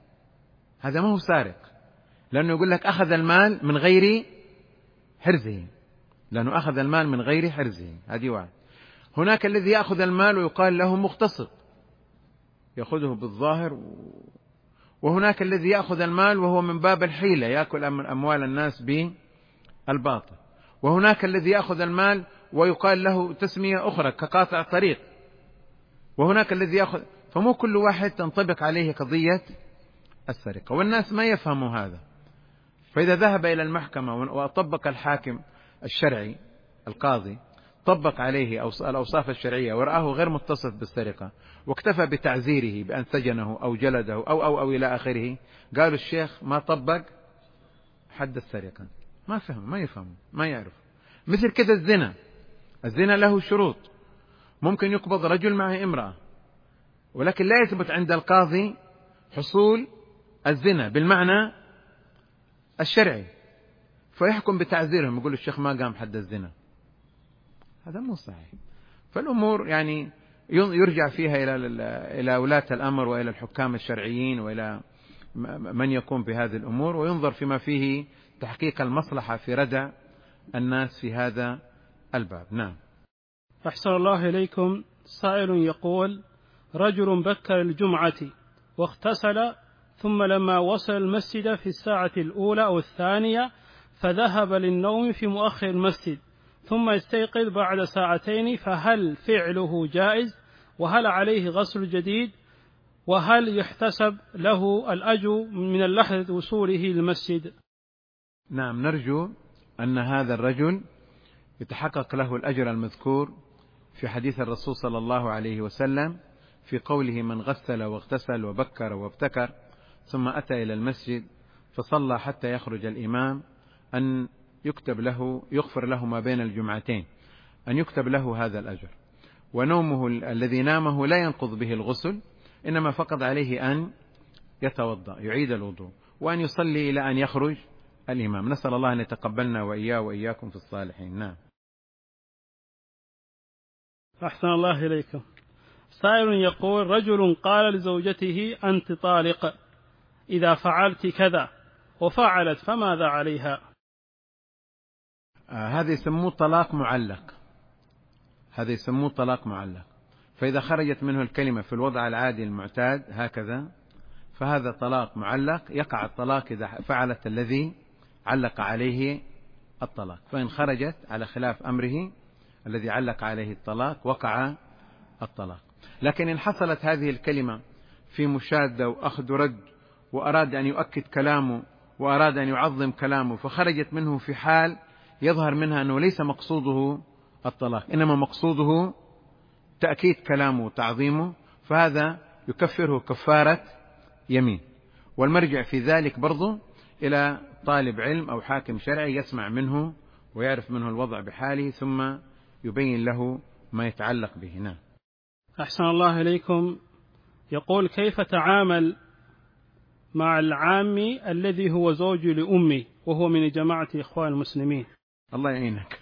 A: هذا ما هو سارق، لأنه يقول لك أخذ المال من غير حرزه، لأنه أخذ المال من غير حرزه. هذه واحد. هناك الذي يأخذ المال ويقال له مغتصب، يأخذه بالظاهر و... وهناك الذي يأخذ المال وهو من باب الحيلة، يأكل أموال الناس بالباطل. وهناك الذي يأخذ المال ويقال له تسمية أخرى كقاطع طريق. وهناك الذي يأخذ، فمو كل واحد تنطبق عليه قضية السرقة، والناس ما يفهموا هذا. فإذا ذهب إلى المحكمة وطبق الحاكم الشرعي القاضي طبق عليه الأوصاف الشرعية ورآه غير متصف بالسرقة واكتفى بتعزيره بأن سجنه أو جلده أو أو أو إلى آخره، قالوا الشيخ ما طبق حد السرقة. ما فهم، ما يفهم، ما يعرف. مثل كذا الزنا، الزنا له شروط. ممكن يقبض رجل مع امرأة، ولكن لا يثبت عند القاضي حصول الزنا بالمعنى الشرعي، فيحكم بتعزيرهم، يقول الشيخ ما قام حد الزنا. هذا مو صحيح. فالأمور يعني يرجع فيها إلى إلى ولاة الأمر وإلى الحكام الشرعيين وإلى من يقوم بهذه الأمور، وينظر فيما فيه تحقيق المصلحة في ردع الناس في هذا الباب. نعم.
B: أحسن الله إليكم. سائل يقول: رجل بكر الجمعة واغتسل، ثم لما وصل المسجد في الساعة الأولى أو الثانية فذهب للنوم في مؤخر المسجد، ثم يستيقظ بعد ساعتين، فهل فعله جائز؟ وهل عليه غسل جديد؟ وهل يحتسب له الأجر من لحظة وصوله للمسجد؟
A: نعم، نرجو أن هذا الرجل يتحقق له الأجر المذكور في حديث الرسول صلى الله عليه وسلم في قوله: من غسل واغتسل وبكر وابتكر ثم أتى إلى المسجد فصلى حتى يخرج الإمام، أن يكتب له، يغفر له ما بين الجمعتين، أن يكتب له هذا الأجر. ونومه الذي نامه لا ينقض به الغسل، إنما فقط عليه أن يتوضأ، يعيد الوضوء، وأن يصلي إلى أن يخرج الإمام. نسأل الله أن يتقبلنا وإياه وإياكم في الصالحين. نعم.
B: أحسن الله إليكم. سائل يقول: رجل قال لزوجته أنت طالق إذا فعلت كذا، وفعلت، فماذا عليها؟
A: آه هذا يسموه طلاق معلق. هذا يسموه طلاق معلق. فإذا خرجت منه الكلمة في الوضع العادي المعتاد هكذا، فهذا طلاق معلق. يقع الطلاق إذا فعلت الذي علق عليه الطلاق. فإن خرجت على خلاف أمره الذي علق عليه الطلاق وقع الطلاق. لكن إن حصلت هذه الكلمة في مشادة وأخذ رد، وأراد أن يؤكد كلامه وأراد أن يعظم كلامه، فخرجت منه في حال يظهر منها أنه ليس مقصوده الطلاق، إنما مقصوده تأكيد كلامه وتعظيمه، فهذا يكفره كفارة يمين. والمرجع في ذلك برضو إلى طالب علم أو حاكم شرعي يسمع منه ويعرف منه الوضع بحاله، ثم يبين له ما يتعلق به. نعم.
B: أحسن الله إليكم. يقول: كيف تعامل مع العامي الذي هو زوج لأمي وهو من جماعة إخوان المسلمين؟
A: الله يعينك.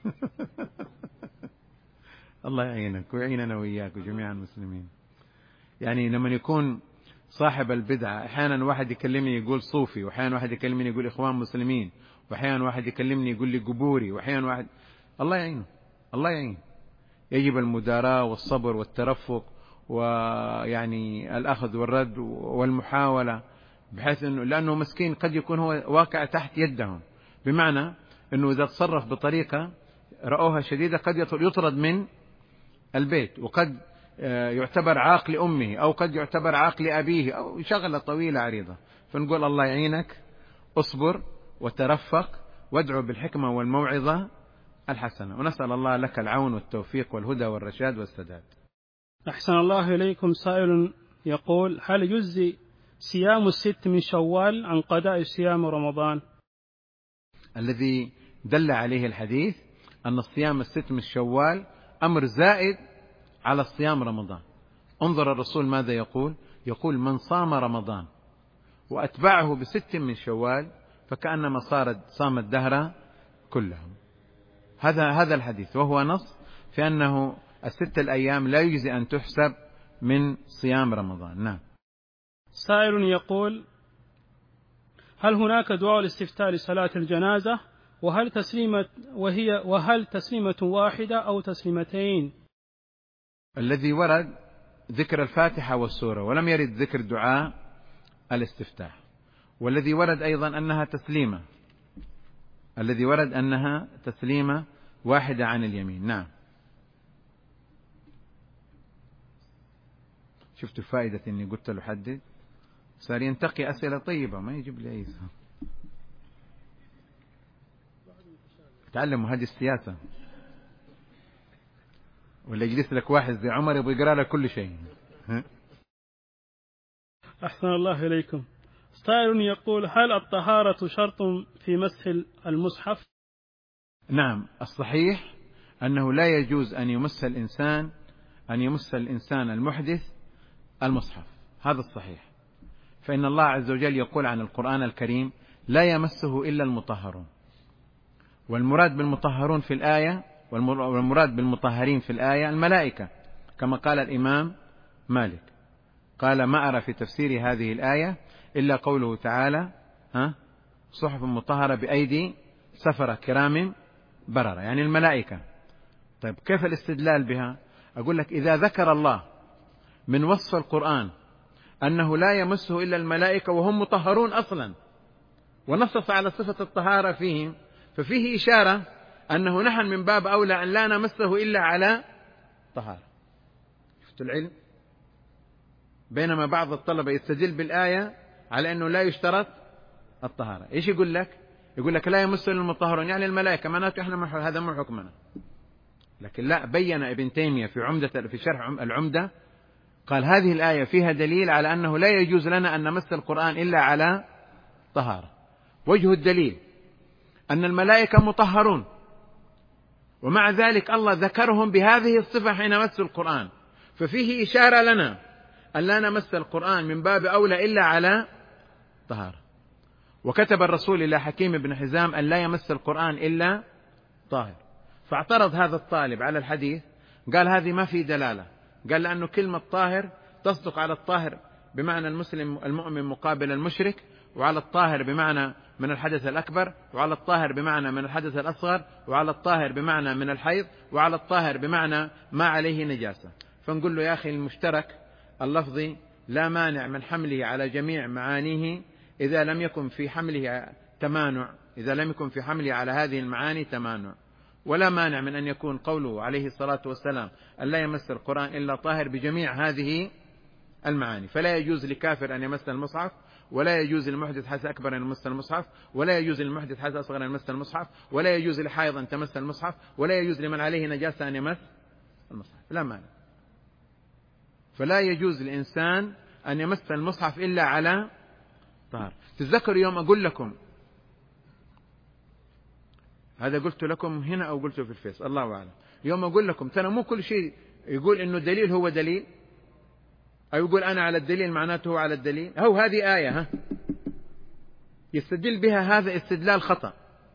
A: الله يعينك ويعيننا وإياك وجميع المسلمين. يعني لما يكون صاحب البدعة، أحيانا واحد يكلمني يقول صوفي، وأحيانا واحد يكلمني يقول إخوان مسلمين، وأحيانا واحد يكلمني يقول لي قبوري، وأحيانا واحد، الله يعينه، الله يعين. يجب المداراة والصبر والترفق، ويعني الأخذ والرد والمحاولة، بحيث أنه لأنه مسكين قد يكون هو واقع تحت يدهم، بمعنى أنه إذا تصرف بطريقة رأوها شديدة قد يطرد من البيت، وقد يعتبر عاق لأمه، أو قد يعتبر عاق لأبيه، أو شغلة طويلة عريضة. فنقول الله يعينك، اصبر وترفق وادعو بالحكمة والموعظة الحسنة، ونسأل الله لك العون والتوفيق والهدى والرشاد والسداد.
B: أحسن الله إليكم. سائل يقول: هل يجزي صيام الست من شوال عن قضاء صيام رمضان؟
A: الذي دل عليه الحديث أن الصيام الست من شوال أمر زائد على الصيام رمضان. انظر الرسول ماذا يقول، يقول من صام رمضان وأتبعه بست من شوال فكأنما صارت صام الدهر كله. هذا هذا الحديث، وهو نص في أنه الست الأيام لا يجزي أن تحسب من صيام رمضان. نعم.
B: سائل يقول: هل هناك دعاء الاستفتاء لصلاة الجنازة؟ وهل تسليمة وهي وهل تسليمة واحدة أو تسليمتين؟
A: الذي ورد ذكر الفاتحة والسورة، ولم يرد ذكر دعاء الاستفتاح. والذي ورد أيضا أنها تسليمة، الذي ورد أنها تسليمة واحدة عن اليمين. نعم. شفتوا فائدة إني قلت له حدد، صار ينتقي أسئلة طيبة ما يجيب لي أي سؤال. تعلموا هذه السياسة، ولا يجلس لك واحد زي عمر يبغى يقرأ لك كل شيء.
B: أحسن الله إليكم. سائل يقول: هل الطهارة شرط في مسح المصحف؟
A: نعم، الصحيح أنه لا يجوز أن يمس الإنسان أن يمس الإنسان المحدث المصحف، هذا الصحيح. فإن الله عز وجل يقول عن القرآن الكريم: لا يمسه إلا المطهرون. والمراد بالمطهرون في الآية والمراد بالمطهرين في الآية الملائكة، كما قال الإمام مالك، قال: ما أرى في تفسير هذه الآية إلا قوله تعالى: ها صحف مطهرة بأيدي سفرة كرام بررة، يعني الملائكة. طيب كيف الاستدلال بها؟ أقول لك: إذا ذكر الله من وصف القرآن أنه لا يمسه إلا الملائكة وهم مطهرون أصلا، ونصص على صفة الطهارة فيهم، ففيه إشارة أنه نحن من باب أولى أن لا نمسه إلا على طهارة. شفتوا العلم؟ بينما بعض الطلبة يستدل بالآية على أنه لا يشترط الطهارة. إيش يقول لك؟ يقول لك لا يمسه إلا المطهرون، يعني الملائكة، معناته إحنا هذا مو حكمنا. لكن لا، بين ابن تيمية في عمدة في شرح العمدة، قال: هذه الآية فيها دليل على أنه لا يجوز لنا أن نمس القرآن إلا على طهارة. وجه الدليل أن الملائكة مطهرون، ومع ذلك الله ذكرهم بهذه الصفة حين مسوا القرآن، ففيه إشارة لنا أن لا نمس القرآن من باب أولى إلا على طهارة. وكتب الرسول إلى حكيم بن حزام أن لا يمس القرآن إلا طاهر، فاعترض هذا الطالب على الحديث، قال: هذه ما في دلالة. قال: لأنه كلمة طاهر تصدق على الطاهر بمعنى المسلم المؤمن مقابل المشرك، وعلى الطاهر بمعنى من الحدث الأكبر، وعلى الطاهر بمعنى من الحدث الأصغر، وعلى الطاهر بمعنى من الحيض، وعلى الطاهر بمعنى ما عليه نجاسة. فنقول له: يا أخي، المشترك اللفظي لا مانع من حمله على جميع معانيه إذا لم يكن في حمله تمانع، إذا لم يكن في حمله على هذه المعاني تمانع. ولا مانع من أن يكون قوله عليه الصلاة والسلام أن لا يمس القرآن إلا طاهر بجميع هذه المعاني. فلا يجوز لكافر أن يمس المصحف، ولا يجوز للمحدث حدث أكبر أن يمس المصحف، ولا يجوز للمحدث حدث أصغر أن يمس المصحف، ولا يجوز لحائض أن تمس المصحف، ولا يجوز لمن عليه نجاسة أن يمس المصحف، لا مانع. فلا يجوز للإنسان أن يمس المصحف إلا على طهارة. تتذكروا يوم أقول لكم هذا، قلت لكم هنا أو قلته في الفيس، الله أعلم، يوم أقول لكم ترى مو كل شيء يقول إنه دليل هو دليل، أو يقول أنا على الدليل معناته هو على الدليل. هو هذه آية ها يستدل بها هذا استدلال خطأ،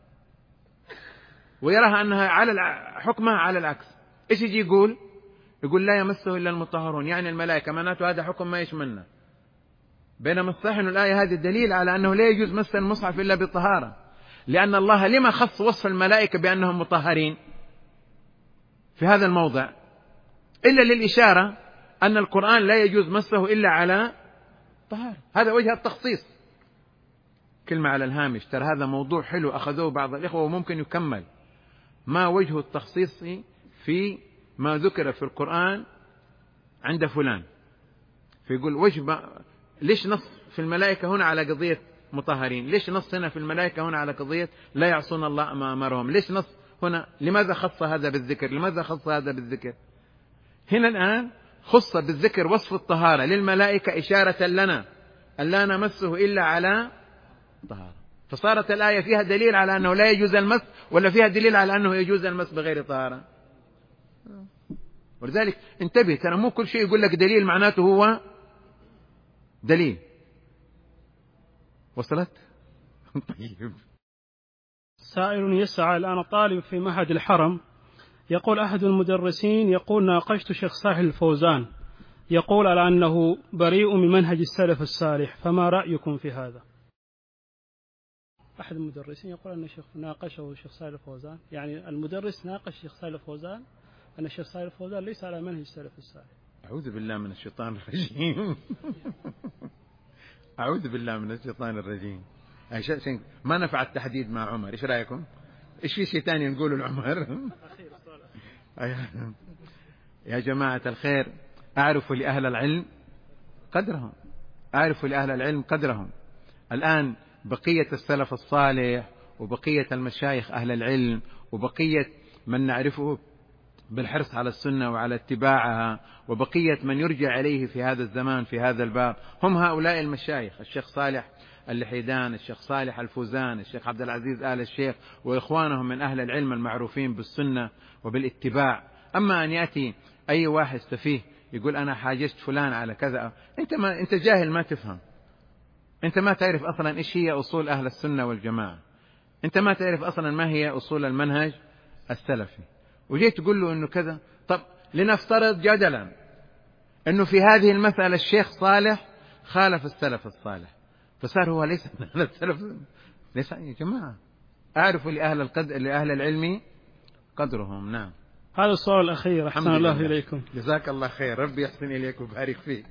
A: ويراها أنها على حكمها على العكس. إيش يجي يقول؟ يقول لا يمسه إلا المطهرون، يعني الملائكة، معناته هذا حكم ما يشملنا. بينما الصحيح أن الآية هذه دليل على أنه لا يجوز مس المصحف إلا بالطهارة، لأن الله لما خص وصف الملائكة بأنهم مطهرين في هذا الموضع إلا للإشارة أن القرآن لا يجوز مسه إلا على طهارة. هذا وجه التخصيص. كلمة على الهامش، ترى هذا موضوع حلو أخذوه بعض الإخوة وممكن يكمل. ما وجه التخصيص في ما ذكر في القرآن عند فلان؟ فيقول وجه ما... ليش نص في الملائكة هنا على قضية مطهرين؟ ليش نص هنا في الملائكة هنا على قضية لا يعصون الله ما أمرهم؟ ليش نص هنا؟ لماذا خص هذا بالذكر؟ لماذا خص هذا بالذكر؟ هنا الآن خص بالذكر وصف الطهارة للملائكة إشارة لنا أن لا نمسه إلا على طهارة. فصارت الآية فيها دليل على أنه لا يجوز المس، ولا فيها دليل على أنه يجوز المس بغير طهارة؟ ولذلك انتبه، ترى مو كل شيء يقول لك دليل معناته هو دليل. وصلت؟ طيب.
B: سائل يسعى الآن طالب في معهد الحرم، يقول أحد المدرسين يقول ناقشت شيخ صالح الفوزان يقول على أنه بريء من منهج السلف الصالح، فما رأيكم في هذا؟ أحد المدرسين يقول أن الشيخ ناقشه الشيخ صالح الفوزان، يعني المدرس ناقش الشيخ صالح الفوزان أن الشيخ صالح الفوزان ليس على منهج السلف الصالح.
A: أعوذ بالله من الشيطان الرجيم. أعوذ بالله من الشيطان الرجيم. ما نفع التحديد مع عمر، إيش رأيكم؟ إيش في شيء ثاني نقوله لعمر؟ يا جماعة الخير، أعرفوا لأهل العلم قدرهم، أعرفوا لأهل العلم قدرهم. الآن بقية السلف الصالح وبقية المشايخ أهل العلم وبقية من نعرفه بالحرص على السنة وعلى اتباعها وبقية من يرجع إليه في هذا الزمان في هذا الباب هم هؤلاء المشايخ: الشيخ صالح اللحيدان، الشيخ صالح الفوزان، الشيخ عبد العزيز آل الشيخ وإخوانهم من أهل العلم المعروفين بالسنة وبالاتباع. أما أن يأتي أي واحد سفيه يقول أنا حاجزت فلان على كذا، أنت ما أنت جاهل، ما تفهم، أنت ما تعرف أصلا إيش هي أصول أهل السنة والجماعة، أنت ما تعرف أصلا ما هي أصول المنهج السلفي، وجيت تقول له إنه كذا. طب لنفترض جدلا إنه في هذه المسألة الشيخ صالح خالف السلف الصالح، فصار هو ليس من أهل السلف. ليس يا جماعة، أعرفوا لأهل القدر لأهل العلم قدرهم. نعم.
B: هذا السؤال الأخير. أحسن الله إليكم.
A: جزاك الله خير، ربي يحسن إليك ويبارك فيك.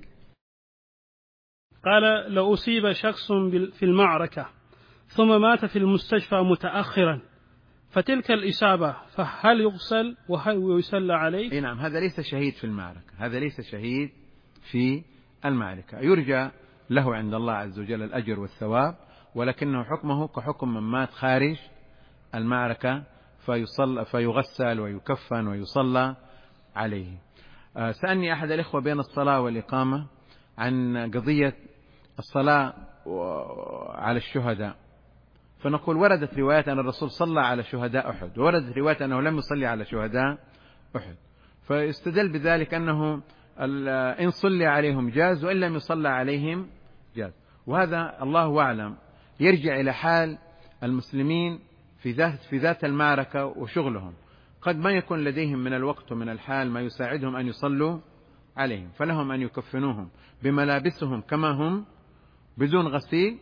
B: قال: لو أصيب شخص في المعركة ثم مات في المستشفى متأخرا، فتلك الإصابة فهل يغسل وهل يسلى عليه؟
A: إيه نعم، هذا ليس شهيد في المعركة، هذا ليس شهيد في المعركة، يرجى له عند الله عز وجل الأجر والثواب، ولكنه حكمه كحكم من مات خارج المعركة، فيصلى فيغسل ويكفن ويصلى عليه. آه سألني أحد الإخوة بين الصلاة والإقامة عن قضية الصلاة على الشهداء، فنقول وردت روايات أن الرسول صلى على شهداء أحد، ووردت روايات أنه لم يصلي على شهداء أحد، فيستدل بذلك أنه إن صلي عليهم جاز وإن لم يصلى عليهم جاز. وهذا الله أعلم يرجع إلى حال المسلمين في ذات في ذات المعركة وشغلهم، قد ما يكون لديهم من الوقت ومن الحال ما يساعدهم أن يصلوا عليهم، فلهم أن يكفنوهم بملابسهم كما هم بدون غسيل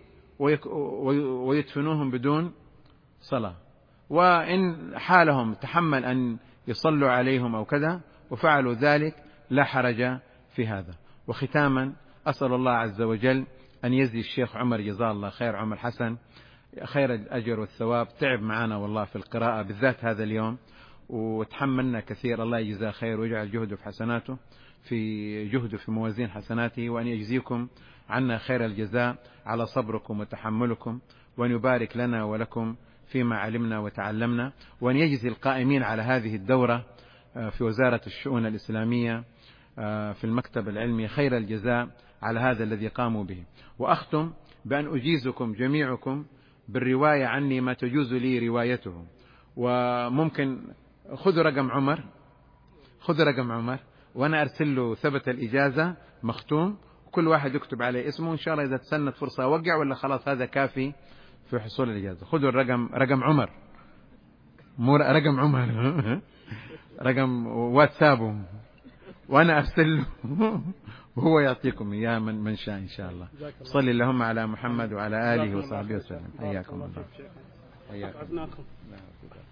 A: ويدفنوهم بدون صلاة، وإن حالهم تحمل أن يصلوا عليهم أو كذا وفعلوا ذلك لا حرج في هذا. وختاما أسأل الله عز وجل أن يجزي الشيخ عمر جزاه الله خير، عمر حسن، خير الأجر والثواب، تعب معنا والله في القراءة بالذات هذا اليوم وتحملنا كثير، الله يجزاه خير ويجعل جهده في حسناته في جهده في موازين حسناته، وأن يجزيكم عنا خير الجزاء على صبركم وتحملكم، وأن يبارك لنا ولكم فيما علمنا وتعلمنا، وأن يجزي القائمين على هذه الدورة في وزارة الشؤون الإسلامية في المكتب العلمي خير الجزاء على هذا الذي قاموا به. وأختم بأن أجيزكم جميعكم بالرواية عني ما تجوز لي روايته، وممكن خذوا رقم عمر خذوا رقم عمر وأنا أرسل له ثبت الإجازة مختوم، كل واحد يكتب عليه اسمه، إن شاء الله إذا تسنت فرصة أوقع، ولا خلاص هذا كافي في حصول الإجازة. خذوا الرقم، رقم عمر، مو رقم عمر، رقم واتسابه، وأنا أرسل له وهو يعطيكم إياه من من شاء إن شاء الله. صلي اللهم على محمد وعلى آله وصحبه وسلم. حياكم الله. حياكم.